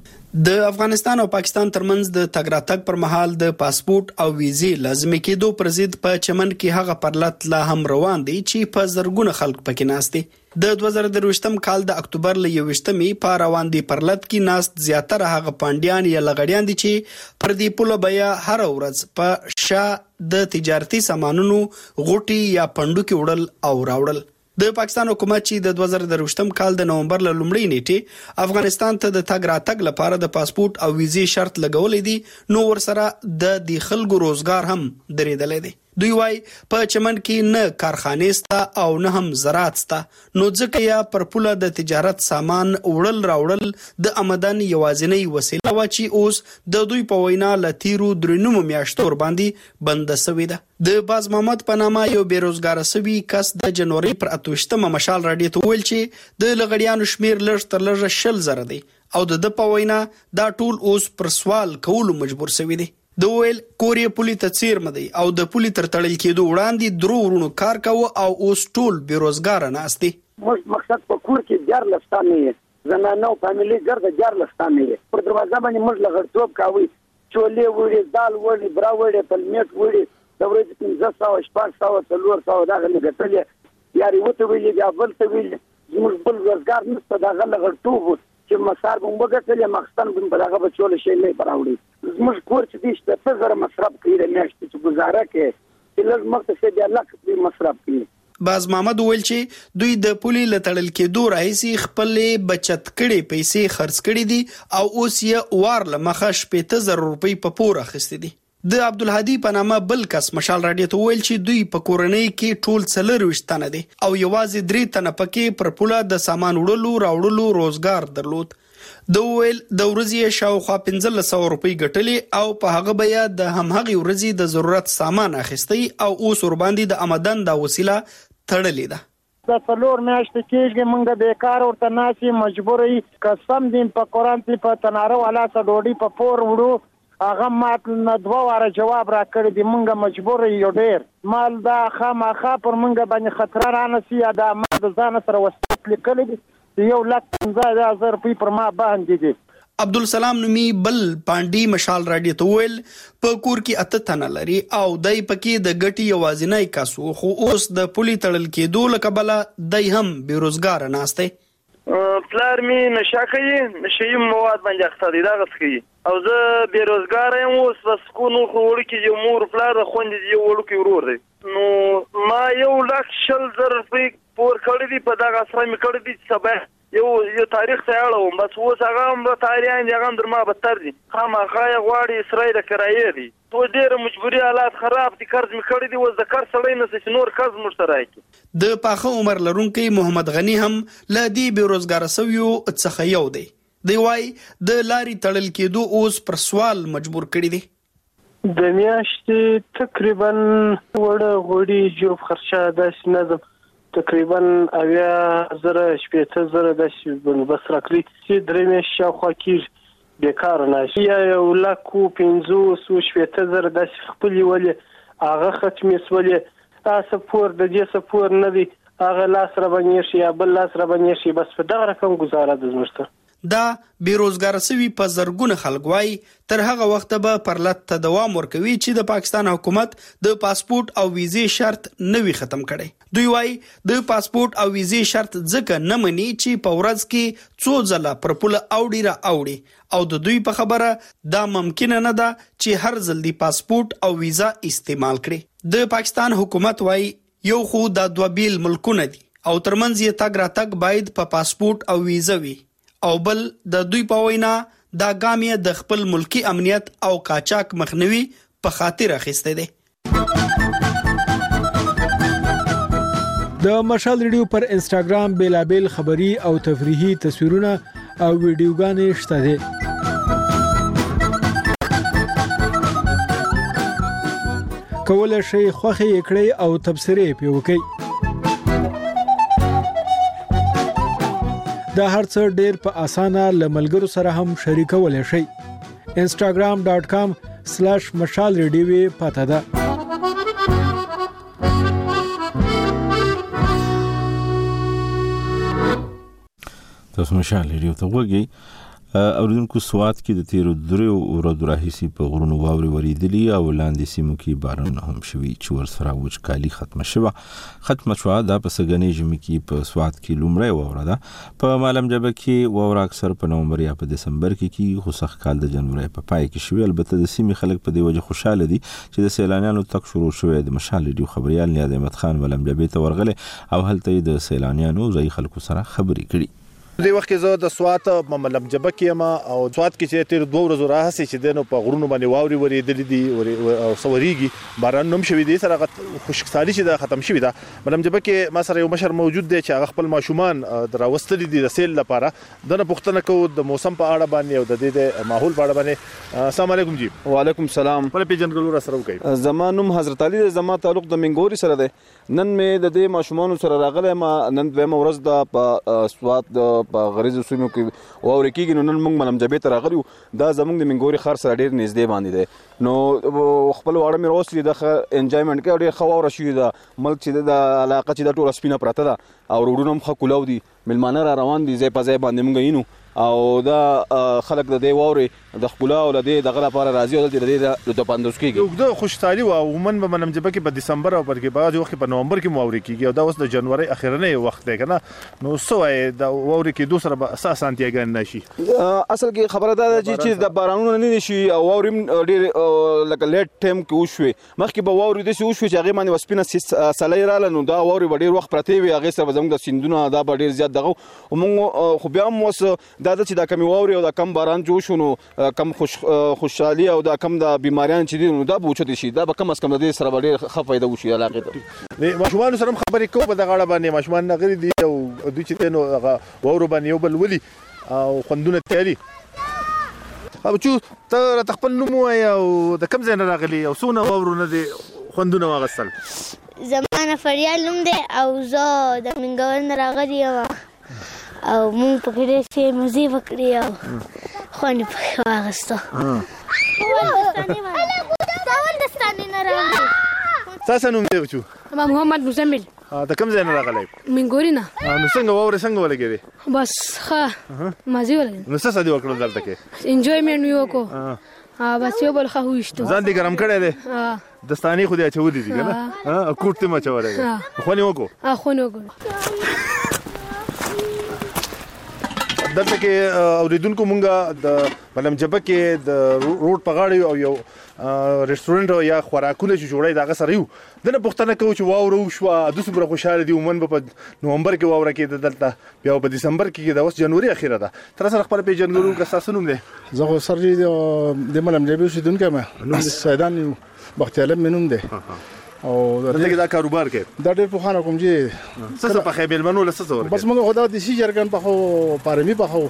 د افغانستان او پاکستان ترمنځ د تګ راتګ پر مهال د پاسپورت او ویزې لازمي کېدو پر ضد په چمن کې هغه پرلط لا هم روان دي چې په زرګونه خلک پکې ناست دي. د 2023م کال د اکتوبر ل 21مې په روان دي پرلط کې ناست زیاتره هغه پاندیان یا لغړیان دي چې پر دې پوله بیا هر ورځ په شا د تجارتي سامانونو غوټي یا پندوکي وړل او راوړل. د پاکستان حکومت چې د 2023م کال د نومبر ل لومړۍ نیټه افغانستان ته د تګ راتګ لپاره د پاسپورت او ویزې شرط لګولې دي، نو ورسره د خلکو روزګار هم درېدلې دي. دوی وايي په چمن کې نه کارخانه ستا او نه هم زراعت ستا، نو ځکه یا پر پوله د تجارت سامان وړل راوړل د آمدن یوازینی وسیله و چې اوس د دوی په وینا لتیرو درنوم میاشتو ور باندې بند شوې ده. د باز محمد په نامه یو بیروزګار سوي کس د جنوري پر 28مه مشال رادیو ته ویل چې د لغړیانو شمیر لږ تر لږه 60,000 دی او د په وینا دا ټول اوس پر سوال کولو مجبور شوي دي. د ویل کوریا پولی تصویر مدي او د پولی تر تړل کېدو وړاندې درو ورونو کار کاوه او اوس ټول بیروزګار ناست دي. مقصد په کور کې جار لستانه یې زنانه او فاميلي ګرځي جار لستانه یې پر دروازه باندې موږ لغړتوب کاوي، چولې وړي، دال وړي، برا وړي، پلمېټ وړي، د ورځې 1500 شپږ 400 دا غلي ګټلې یاري وته ویلې بیا بل ته ویلې زموږ بل روزګار نشته. دا لغړتوب چې مسار به وګټلې مخستان به دغه بچول شي نه براوړي. زموږ کور چې دې څه زره مصرف کوي د میاشتې چې گزاره کوي چې لږ مخته بیا لکه مصرف کوي. باز محمد ویل چې دوی د پولي لټړل کېدو راهیسي خپل بچت کړي پیسې خرڅ کړي دي او اوس یې وار لمخه 70,000 روپۍ په پور اخیستي دي. د عبدالهادي په نامه بل کس مشال رادیو ته ویل چې دوی په کورنۍ کې ټول 24 تنه دي او یوازې 3 تنه پکې پر پوله د سامان وړلو راوړلو روزګار درلود. د ویل د ورځې شاوخوا 1500 روپۍ ګټلې او په هغه بیا د همغه ورځې د ضرورت سامان اخیستی او اوس ور باندې د آمدن د وسیله تړلې ده. د څلور میاشتې کېږي موږ بیکار ورته ناسي مجبوري قسم دین په قرآن په تناره والا څه ډوډۍ په پور وړو هغه مات نه 2 واره جواب را کړی دی موږ مجبور یو ډیر مال دا خامخا پر موږ باندې خطر رانسی دا ما د ځان سره وسیله لیکل دي 1,15,000 روپۍ پر ما باندې دي. عبدالسلام نومي بل پانډي مشال راډیو ته ویل په کور کې 8 تنه لري او دای پکې د ګټي یوازینی کاسو خو اوس د پولي تړل کېدو لکبله دای هم بیروزګار ناشته. پلار می نشه کوي نشي مواد باندې اخته دي دا غس کوي او زه بیروزګار یم اوس بس کو نو خو ورکی یو مور پلار خوندې یو ورکی ورور دی نو ما 1,00,000 روپۍ پور کړی دی په دغه سره می کړی دی سبا یو تاریخ ته اړوم بس اوس هغه هم د تاریخ دی هغه در ما بدتر دي خامخا غواړي اسرائیل کرایې دي تو ډېر مجبوري حالات خراب دي قرض می کړی دی اوس د قرض سړی نه چې نور قرض مشترای کی. د پاخه عمر لرونکي محمد غنی هم ل دې بیروزګار سویو څخه یو دی. دی وای د لاري تړل کېدو اوس پر سوال مجبور کړی دی. د میاشتې تقریبا وړه غوړي جوب خرچه داسې نظم تقریبا 80,000 داسې بس راکړي چې درې میاشتې شاوخوا کېږي بیکاره ناشي یا 1,50,000 داسې خپلې ولې هغه ختمې سولې تاسو پور د دې سپور نه دی هغه لاس را باندې شي یا بل لاس را باندې شي بس په دغه رقم گزاره د زمشته. دا بیروزګار سوي په زرګونه خلک وای تر هغه وخت به پرلط ته دوام ورکوي چې د پاکستان حکومت د پاسپورت او ویزې شرط نوي ختم کړي. دوی وای د پاسپورت او ویزې شرط ځکه نه مني چې په ورځ کې څو ځله پر پوله اوړي او د دوی په خبره دا ممکن نه ده چې هر ځل دی پاسپورت او ویزا استعمال کړي. د پاکستان حکومت وای یو خو د دوه بیل ملکونه دي او ترمنځ یې تګ راتګ باید په پاسپورت او ویزا وي او بل د دوی په وینا دا ګام یې د خپل ملکی امنیت او قاچاق مخنیوي په خاطر اخیسته دي. د مشال ریډیو پر انستګرام بیلابل خبری او تفریحي تصویرونه او ویډیوګانې شته دي. کولای شئ خوښي کړئ او تبصرې پې وکړئ. دا هر څه ډېر په اسانه لملګرو سره هم شریکولای شئ. instagram.com/mashalradio پته ده. تاسو مشال ریډیو ته وګورئ. اوریدونکو سوات کې د تیرو درو ورځو راهیسي په غرونو واوري وریدلی او لاندې سیمو کې باران هم شوي چې ورسره وچکالي ختمه شوه دا په سګنې ژمي کې په سوات کې لومړی واوره ده. په معلم جبه کې واوره اکثر په نومبر یا په دسمبر کې خو سخت کال د جنوري په پای کې شوي. البته د سیمې خلک په دې وجه خوشاله دي چې د سیلانیانو تک شروع شوی. د مشال ریډیو خبريال نیاز احمد خان معلم جبه ته ورغله او هلته د سیلانیانو ځای خلکو سره خبرې کړي. دې وخت کې زه د سوات معلم جبه کې ما او سوات کې چې تیر 2 ورځې راهسي چې دنه په غرونو باندې واوري ورېدلې دي او سوريږي باران نوم شوی دی سره خوشکسالي چې دا ختم شوی دا. معلم جبه کې ما سره یو مشر موجود دی چې هغه خپل ماشومان دراوستل دي د سیل لپاره دنه پښتنه کو د موسم په اړه باندې او د دې ماحول په اړه باندې. السلام علیکم جی. وعلیکم السلام. په پیجنګلو را سره وکي. زمانوم حضرت علي زما تعلق د منګوري سره دی. نن مې د دې ماشومان سره راغله ما نن دویم ورځ د سوات په غریز سیمو کې واوري کېږي نو نن موږ معلم جبه ته راغلیو. دا زموږ د منګوري خار سره ډېر نږدې باندې دی نو خپل واړه مې راوستلي د انجوایمنټ کې ډېر ښه واوره شوې ده. ملک چې د علاقه چې د ټوله سپینه پرته ده او روډونه هم ښه کولاو دي ملمانه را روان دي ځای په ځای باندې موږ یینو او دا خلک د دې واوري د خپل او د دغه لپاره راځي او د دې د پاندوس کېږي. یو د خوشحالي او عموما په معلم جبه کې په دسمبر او پر کې بعد وخت په نومبر کې واوري کېږي او دا اوس د جنوري اخرنه وخت دی کنه نو سوې د واوري کې دوسر به اساس انتیګان نشي. اصل کې خبره ده چې د بارانونو نه نشي او واوري ډېر لکه لیټ ټایم کې وشوي مخکې به واوري د څه وشوي چې هغه باندې وسپینه سلای رااله نو دا واوري ډېر وخت پرته وي هغه سره زموږ د سیندونو دا ډېر زیات دغه موږ خو بیا هم وس دا چې دا کمی واوري او دا کم باران جوړ شونه کم خوشحالي او دا کم د بیماریان چې دي نو دا بوچته شي دا به کم از کم د دې سره ډېر ښه فائدہ وشي علاقه ته. ماشومان سره خبرې کوو په دغه اړه باندې ماشومان نغري دي او دوی چې نو واورو باندې یو بل ولي او خوندونه تیاري او چې ته خپل نوم وایې او د کوم ځای نه راغلي او څونه واورونه دي خوندونه واغستل؟ زمانه فریال نوم دی او زه د منګور نه راغلی یم او مونږ پکې ډېر ښې مزې وکړې او خوند یې پکې واخیستو. ستاسو نوم دی بچو؟ محمد مزمل. د کوم ځای نه راغلی؟ منګوري نه. نو څنګه واورې څنګه ولګېدې؟ بس ښه مزې ولګېدې. نو څه دې وکړل دلته کې؟ انجویمنټ مې وکړو. بس یو بل ښه وویشتو. ځان دې ګرم کړی دی؟ دستانې خو دې اچولي دي که نه؟ کوټ دې م اچولی دی. خوند یې وکړو؟ خوند یې وکړو. دلته کې اورېدونکو مونږه د ملم جبه کې د روډ په غاړه او یو ریسټورانټ یا خوراکونه چې جوړوي د هغه سره یو دنه پوښتنه کوو چې واوره وشوه دوی څومره خوشحاله دي عموما به په نومبر کې واوره کېده دلته بیا په دسمبر کې د اوس جنوري اخیره ده تر سره خپل پیژندګلو که ستاسو نوم دی؟ زه خو سر د ملم جبه اوسېدونکی یم نوم سیدان بختیار مې نوم دی او دلته کې دا کاروبار کوي؟ دا ډېر پخوانه کوم چې څه پخوې میلمنو له څه څه ورکوې؟ بس موږ خو دا دیسي جرګن پخوو پارمي پخوو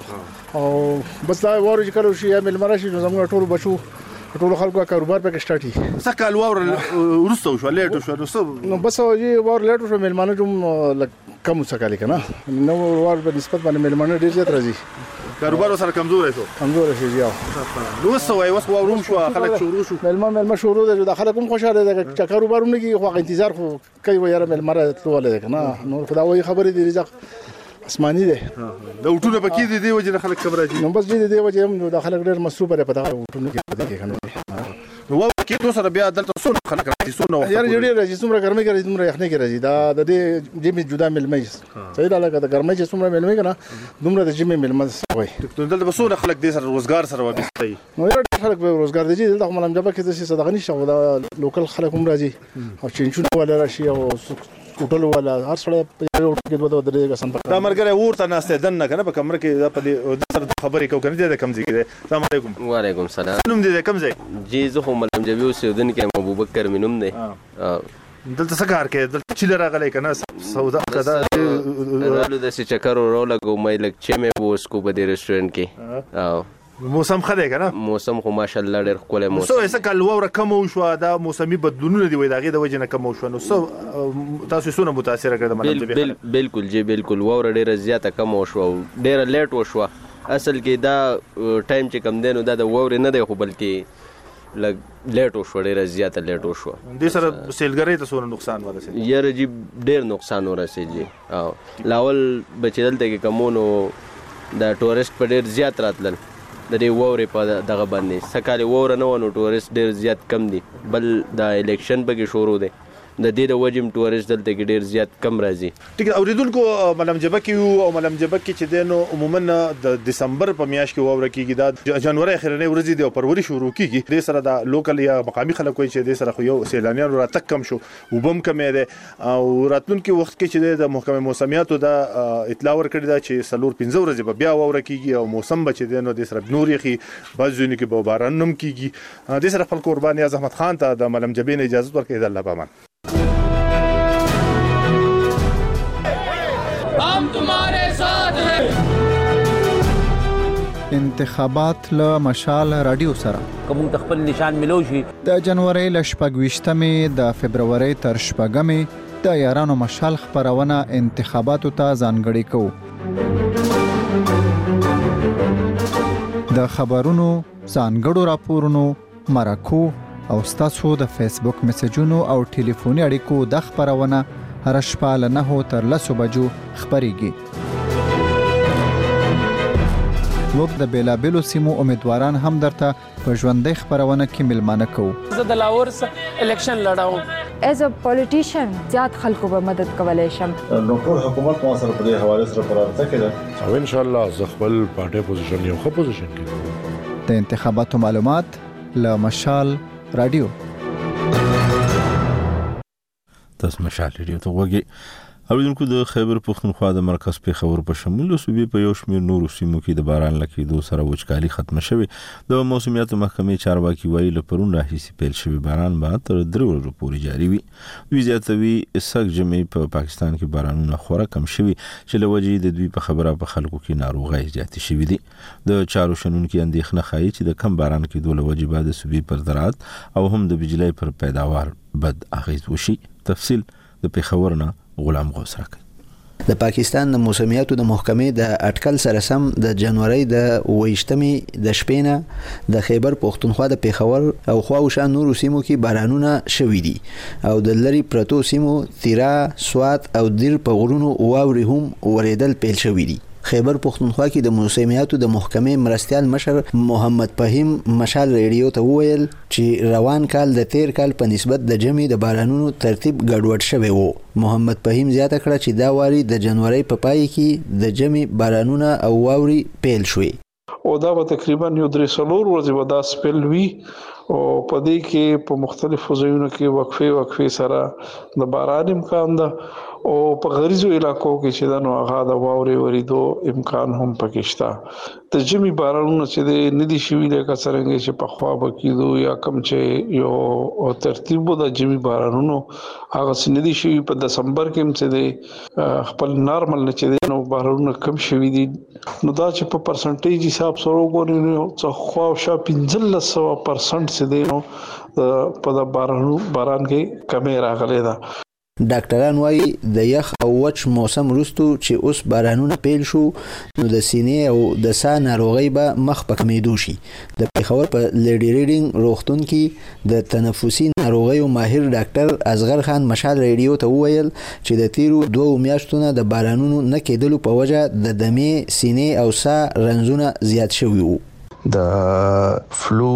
او بس دا واورې چې کله وشي یا میلمه راشي نو زموږ ټولو بچو ټولو خلکو کاروبار پکې سٹارټ وي. څه کال واوره وروسته وشوه لیټ وشوه نو څه؟ نو بس واوره لیټ وشوه میلمانه هم کم وڅکالي که نه نو واوره په نسبت باندې میلمانه ډېر زیات راځي. کاروبار سره کمزوری شو؟ کمزوری شو یا نو څه وایي اوس واوره هم شوه خلک شروع شو میلمه شروع دی د خلک هم خوشحاله دی چې کاروبار هم نه کېږي خو هغه انتظار خو کوي وایي یاره میلمه راتلولی دی که نه نور خو دا وایي خبرې دي رزق اسماني دی. د اوټونه پکې دي دې وجې نه خلک کم راځي؟ نو بس دې وجې هم د خلک ډېر مصروفه دی په دغه اوټونو کې. نو واوره کېدو سره بیا دلته څونه خلک راځي څونه وخت؟ یاره ډېر راځي څومره ګرمۍ کې راځي دومره یخنۍ کې راځي دا د دې ژمي جدا میلمه صحیح ده لکه د ګرمۍ چې څومره میلمه که نه دومره د ژمي میلمه وایي. دلته به څونه خلک دې سره روزګار سره وابسته وي؟ نو یاره ډېر خلک به روزګار دی دلته خو ملم جبه کې داسې صدقه نشته خو دا لوکل خلک هم راځي او چینچونه والا راشي او هوټل والا هر سړی په یو هوټل کې دوه درې کسان دا مرګره ورته ناسته دنه کنه په کمره کې دا په دې سره خبرې کوي کنه د کم ځای کې. السلام علیکم. وعلیکم السلام. نوم دې کم ځای؟ جی زه خو ملم جبه اوسېدونکی یم ابوبکر مې نوم دی. دلته څه کار کوي؟ دلته چیله راغلی که نه سودا کدا رالو داسې چکر ورولګو مې لږ چای مې وڅښو په دې رسټورنټ کې. موسم ښه دی که نه؟ موسم خو ماشاءالله ډېر ښکلی موسم. څه کال واوره کمه وشوه دا موسمي بدلونونه دي وایي د هغې د وجې نه کمه وشوه نو څه تاسو څونه متاثره کړه د ملم جبې خلک؟ بلکل جی بلکل واوره ډېره زیاته کمه وشوه او ډېره لیټ وشوه. اصل کې دا ټایم چې کم دی نو دا د واورې نه دی خو بلکې لږ لیټ وشوه ډېره زیاته لیټ وشوه. دې سره سیلګرۍ ته څونه نقصان ورسېد؟ یاره جی ډېر نقصان ورسېد جی. لاول به چې دلته کې کمو نو د ټورسټ په ډېر زیات راتلل د دې واورې په دغه باندې. څه کال واوره نه وه نو ټورسټ ډېر زیات کم دي. بل د الیکشن پکې شروع دی د دې د وجې هم ټورسټ دلته کې ډېر زیات کم راځي. ټیک ده اورېدونکو ملم جبه کې یو او ملم جبه کې چې دی نو عموما د دسمبر په میاشت کې واوره کېږي دا جنوري اخرنۍ ورځې دي او فروری شروع کېږي. دې سره د لوکل یا مقامي خلک وایي چې دې سره خو یو سیلانیانو راتګ کم شو اوبه هم کمې دی او راتلونکي وخت کې چې دی د محکمې موسمیاتو دا اطلاع ورکړې ده چې 4-5 ورځې به بیا واوره کېږي او موسم به چې دی نو دې سره نور یخي بعض ځایونو کې به باران هم کېږي. دې سره خپل قربان نیاز احمد خان ته د ملم جبې نه اجازه ورکړئ. د الله په امان. हम तुम्हारे साथ हैं. انتخابات له مشال رادیو سره کوم خپل نشان ملو شي د جنوري ل 28مې د فبرवरी تر 8مې د یارانو مشال خبرونه انتخاباتو ته ځانګړي کوو. د خبرونو ځانګړو راپورونو مرکو او ستاسو د فیسبوک میسجونو او ټلیفوني اړیکو د خبرونه هر شپه له 9 تر 10 بجو خبريږي. موږ د بیلابیلو سیمو امیدواران هم درته په ژوندۍ خبرونه کې ملمانه کوو. زه د لاهور الیکشن لړاوم ایز ا پولیټیشن زیات خلکو به مدد کولای شم. نو ټول حکومت مو سره په دې حواله سره پرارته کړه او ان شاء الله زه خپل پارټي پوزیشن یو ښه پوزیشن کې. د انتخاباتو معلومات له مشال رادیو. تاسو مشال ریډیو ته وګورئ اوریدونکو د خیبر پښتونخوا د مرکز پیښور په شمول صوبې په یو شمېر نورو سیمو کې د باران لکېدو سره وچکالي ختمه شوې. د موسمیاتو محکمې چارواکي وایي له پرون راهیسې پیل شوی باران به تر 3 ورځې پورې جاري وي. دوی زیاتوي سږ ژمي په پاکستان کې بارانونه خورا کم شوي چې له وجې د دوی په خبره په خلکو کې ناروغۍ زیاتې شوي دي. د چارو شنونکي اندېښنه ښایي چې د کم باران کېدو له وجې به د صوبې پر زراعت او هم د بجلۍ پر پیداوار بد اغېز وشي. تفصیل د پیښور نه غلام غوث راکړي. د پاکستان د موسمیاتو د محکمې د اټکل سره سم د جنوري د 28مې د شپې نه د خیبر پښتونخوا د پیښور او خواوشا نورو سیمو کې بارانونه شوي دي او د لری پرتو سیمو تیرا سوات او دیر په غرونو واوري هم وریدل پیل شوي دي. خیبر پښتونخوا کې د موسمیاتو د محکمې مرستیال مشر محمد فهیم مشال ریډیو ته وویل چې روان کال د تیر کال په نسبت د جمعي د بارانونو ترتیب ګډوډ شوی وو. محمد فهیم زیاته کړه چې دا واري د جنوري په پای کې د جمعي بارانونه او واوري پیل شوي او دا به تقریبا یو 3 ورځې به دا سپیل وي او په دې کې په مختلفو ځایونو کې وقفه سره د باران امکان ده او په غریزو علاقو کې چې دا نو هغه د واوري وریدو امکان هم پکې شته. د جمی بارانونو چې د ندي شوی لکه څنګه چې په خوا بکیدو یا کم چې یو ترتیب د جمی بارانونو هغه سندي شوی په دسمبر کې چې د خپل نارمل نه چې نو بارانونه کم شوی دي نو دا چې په پرسنټیج حساب سره وګورئ نو څو خوا شا 15% چې دی نو په باران کې کمې راغلي ده. ډاکټران وایي د یخ او وچ موسم وروسته چې اوس بارانونه پیل شو نو د سینې او د ساه ناروغۍ به مخ په کمېدو شي. د پیښور په لیډي ریډینګ روغتون کې د تنفسي ناروغیو ماهر ډاکټر اصغر خان مشال ریډیو ته وویل چې د تیرو 2 میاشتو نه د بارانونو نه کېدلو په وجه د دمې سینې او ساه رنځونه زیات شوي وو. د فلو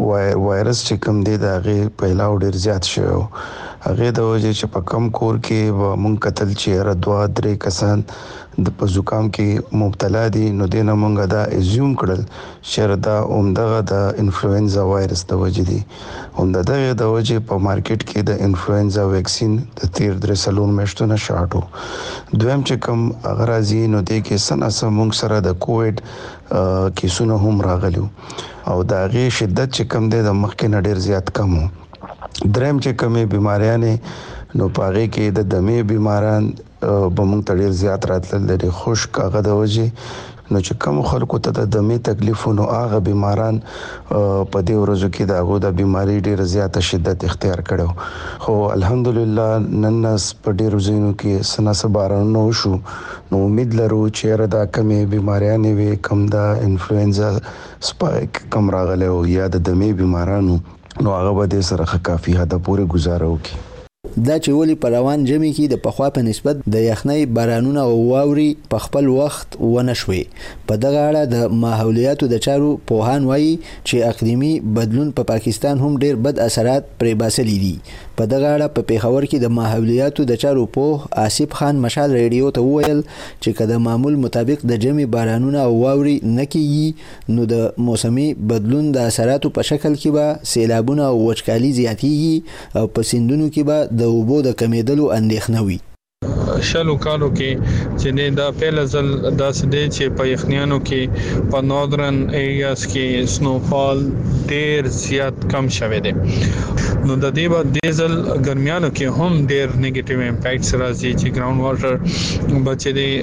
وایرس چې کوم دی د هغه پیلاو ډیر زیات شوی هغه د وجه چې په کم کور کې و مونږ قتل چې 2-3 کسان د په زکام کې مبتلا دي نو دینه مونږه دا ازیوم کړل چې دا اومدغه د انفلوئنزا وایرس د وجه دي اومدغه د وجه په مارکیټ کې د انفلوئنزا ویکسین د تیر 3 میاشتو شاټو دویم چې کوم اغرازي نو د کې سناسه مونږ سره د کووډ کیسونه هم راغلیو او دا غي شدت چې کوم دی د مخکې نه ډیر زیات کم وو. دریم چې کومې بیماریانې نو پاغه کې د دمې بیماران بمون تړل زیات راتل لري خشک هغه د وجه نو چې کوم خلکو ته د دمې تکلیفونو هغه بیماران په دې ورځو کې دغه د بیماری ډیر زیات شدت اختیار کړو خو الحمدلله نن په ډیر ځینو کې سناسه بارانونه وشو نو امید لرو چې دا کمې بیماریانې وي کم د انفلوئنزا سپایک کم راغلی او یا د دمې بیمارانو نو هغه به د سره کافي حد پورې گزاره وکړي. دا چې ولی په روان جمعي کې د پخوا په نسبت د یخنۍ بارانونه او واوري په خپل وخت ونه شوي. په دغه اړه د ماحولیاتو د چارو پوهان وایي چې اقلیمي بدلون په پاکستان هم ډیر بد اثرات پرې باسلي دي. په دغه اړه په پیښور کې د ماحولیاتو د چارو پوه آصف خان مشال ریډیو ته وویل چې کله معمول مطابق د جمعي بارانونه او واوري نه کیږي نو د موسمي بدلون د اثراتو په شکل کې به سیلابونه او وچکالي زیاتیږي او په سیندونو کې به د اوبو د کمیدلو اندېښنه وي. شلو کالو کې چې نه دا پیل ځل داسې دی چې په یخنیانو کې په ناردرن ایریاز کې سنوفال ډیر زیات کم شوه دی نو د دې بعد ډیزل ګرمیانو کې هم ډیر نیگیټیو امپیکټس راځي چې ګراوند واټر بچي دی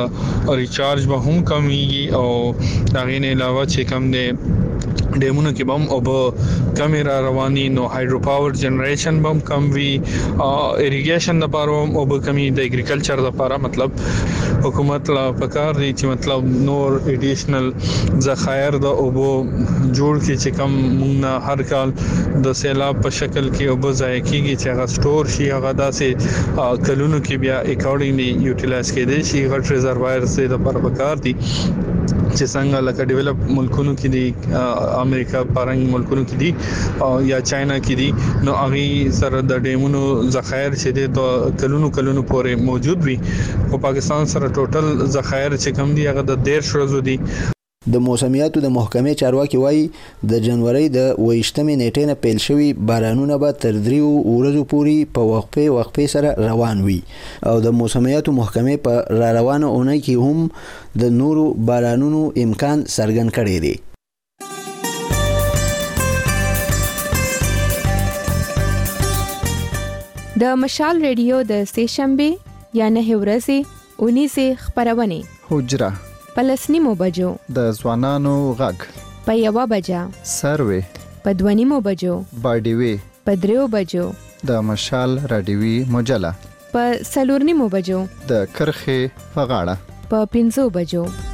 هغه ریچارج به هم کمیږي او دا غي نه علاوه چې کم دی ډیمونو کې بم او کیمرا رواني نو هایدرو پاور جنریشن بم کم وی اریګیشن لپاره او به کمی د اګریکلچر لپاره مطلب حکومت لا پکار دي چې مطلب نور ایډیشنل ذخایر د او جوړ کې چې کم مونږ هر کال د سیلاب په شکل کې او ځای کېږي چې هغه سٹور شي هغه داسې کلونو کې بیا اکورډینګلی یوټیلایز کېدي شي غټ ریزروائر سره د لپاره پکار دي چې څنګه لکه ډیولپ ملکونو کې دي امریکا پارنګ ملکونو کې دي یا چاینا کې دي نو هغه سره د ډیمونو ذخایر چې د کلونو پورې موجود وي او پاکستان سره ټوټل ذخایر چې کم دي هغه د 1.5 ورځې دي. د موسمیاتو د محکمې چارواکي وایي د جنوري د 28 نیټې نه پیل شوي بارانونه به تر 3 ورځو پورې په وقفې سره روان وي او د موسمیاتو محکمې په را روانه اونۍ کې هم د نورو بارانونو امکان څرګند کړی دی. د مشال ریډیو د سه شنبه یا 9 ورځې 19 خبرونه حجره پلسنیمو بجو د ځوانانو غږ په 1 بجا سروي په 2 بجو باډیوي په 3 بجو د مشال رادیوي مجله په 4 بجو د کرخه په غاړه په 5 بجو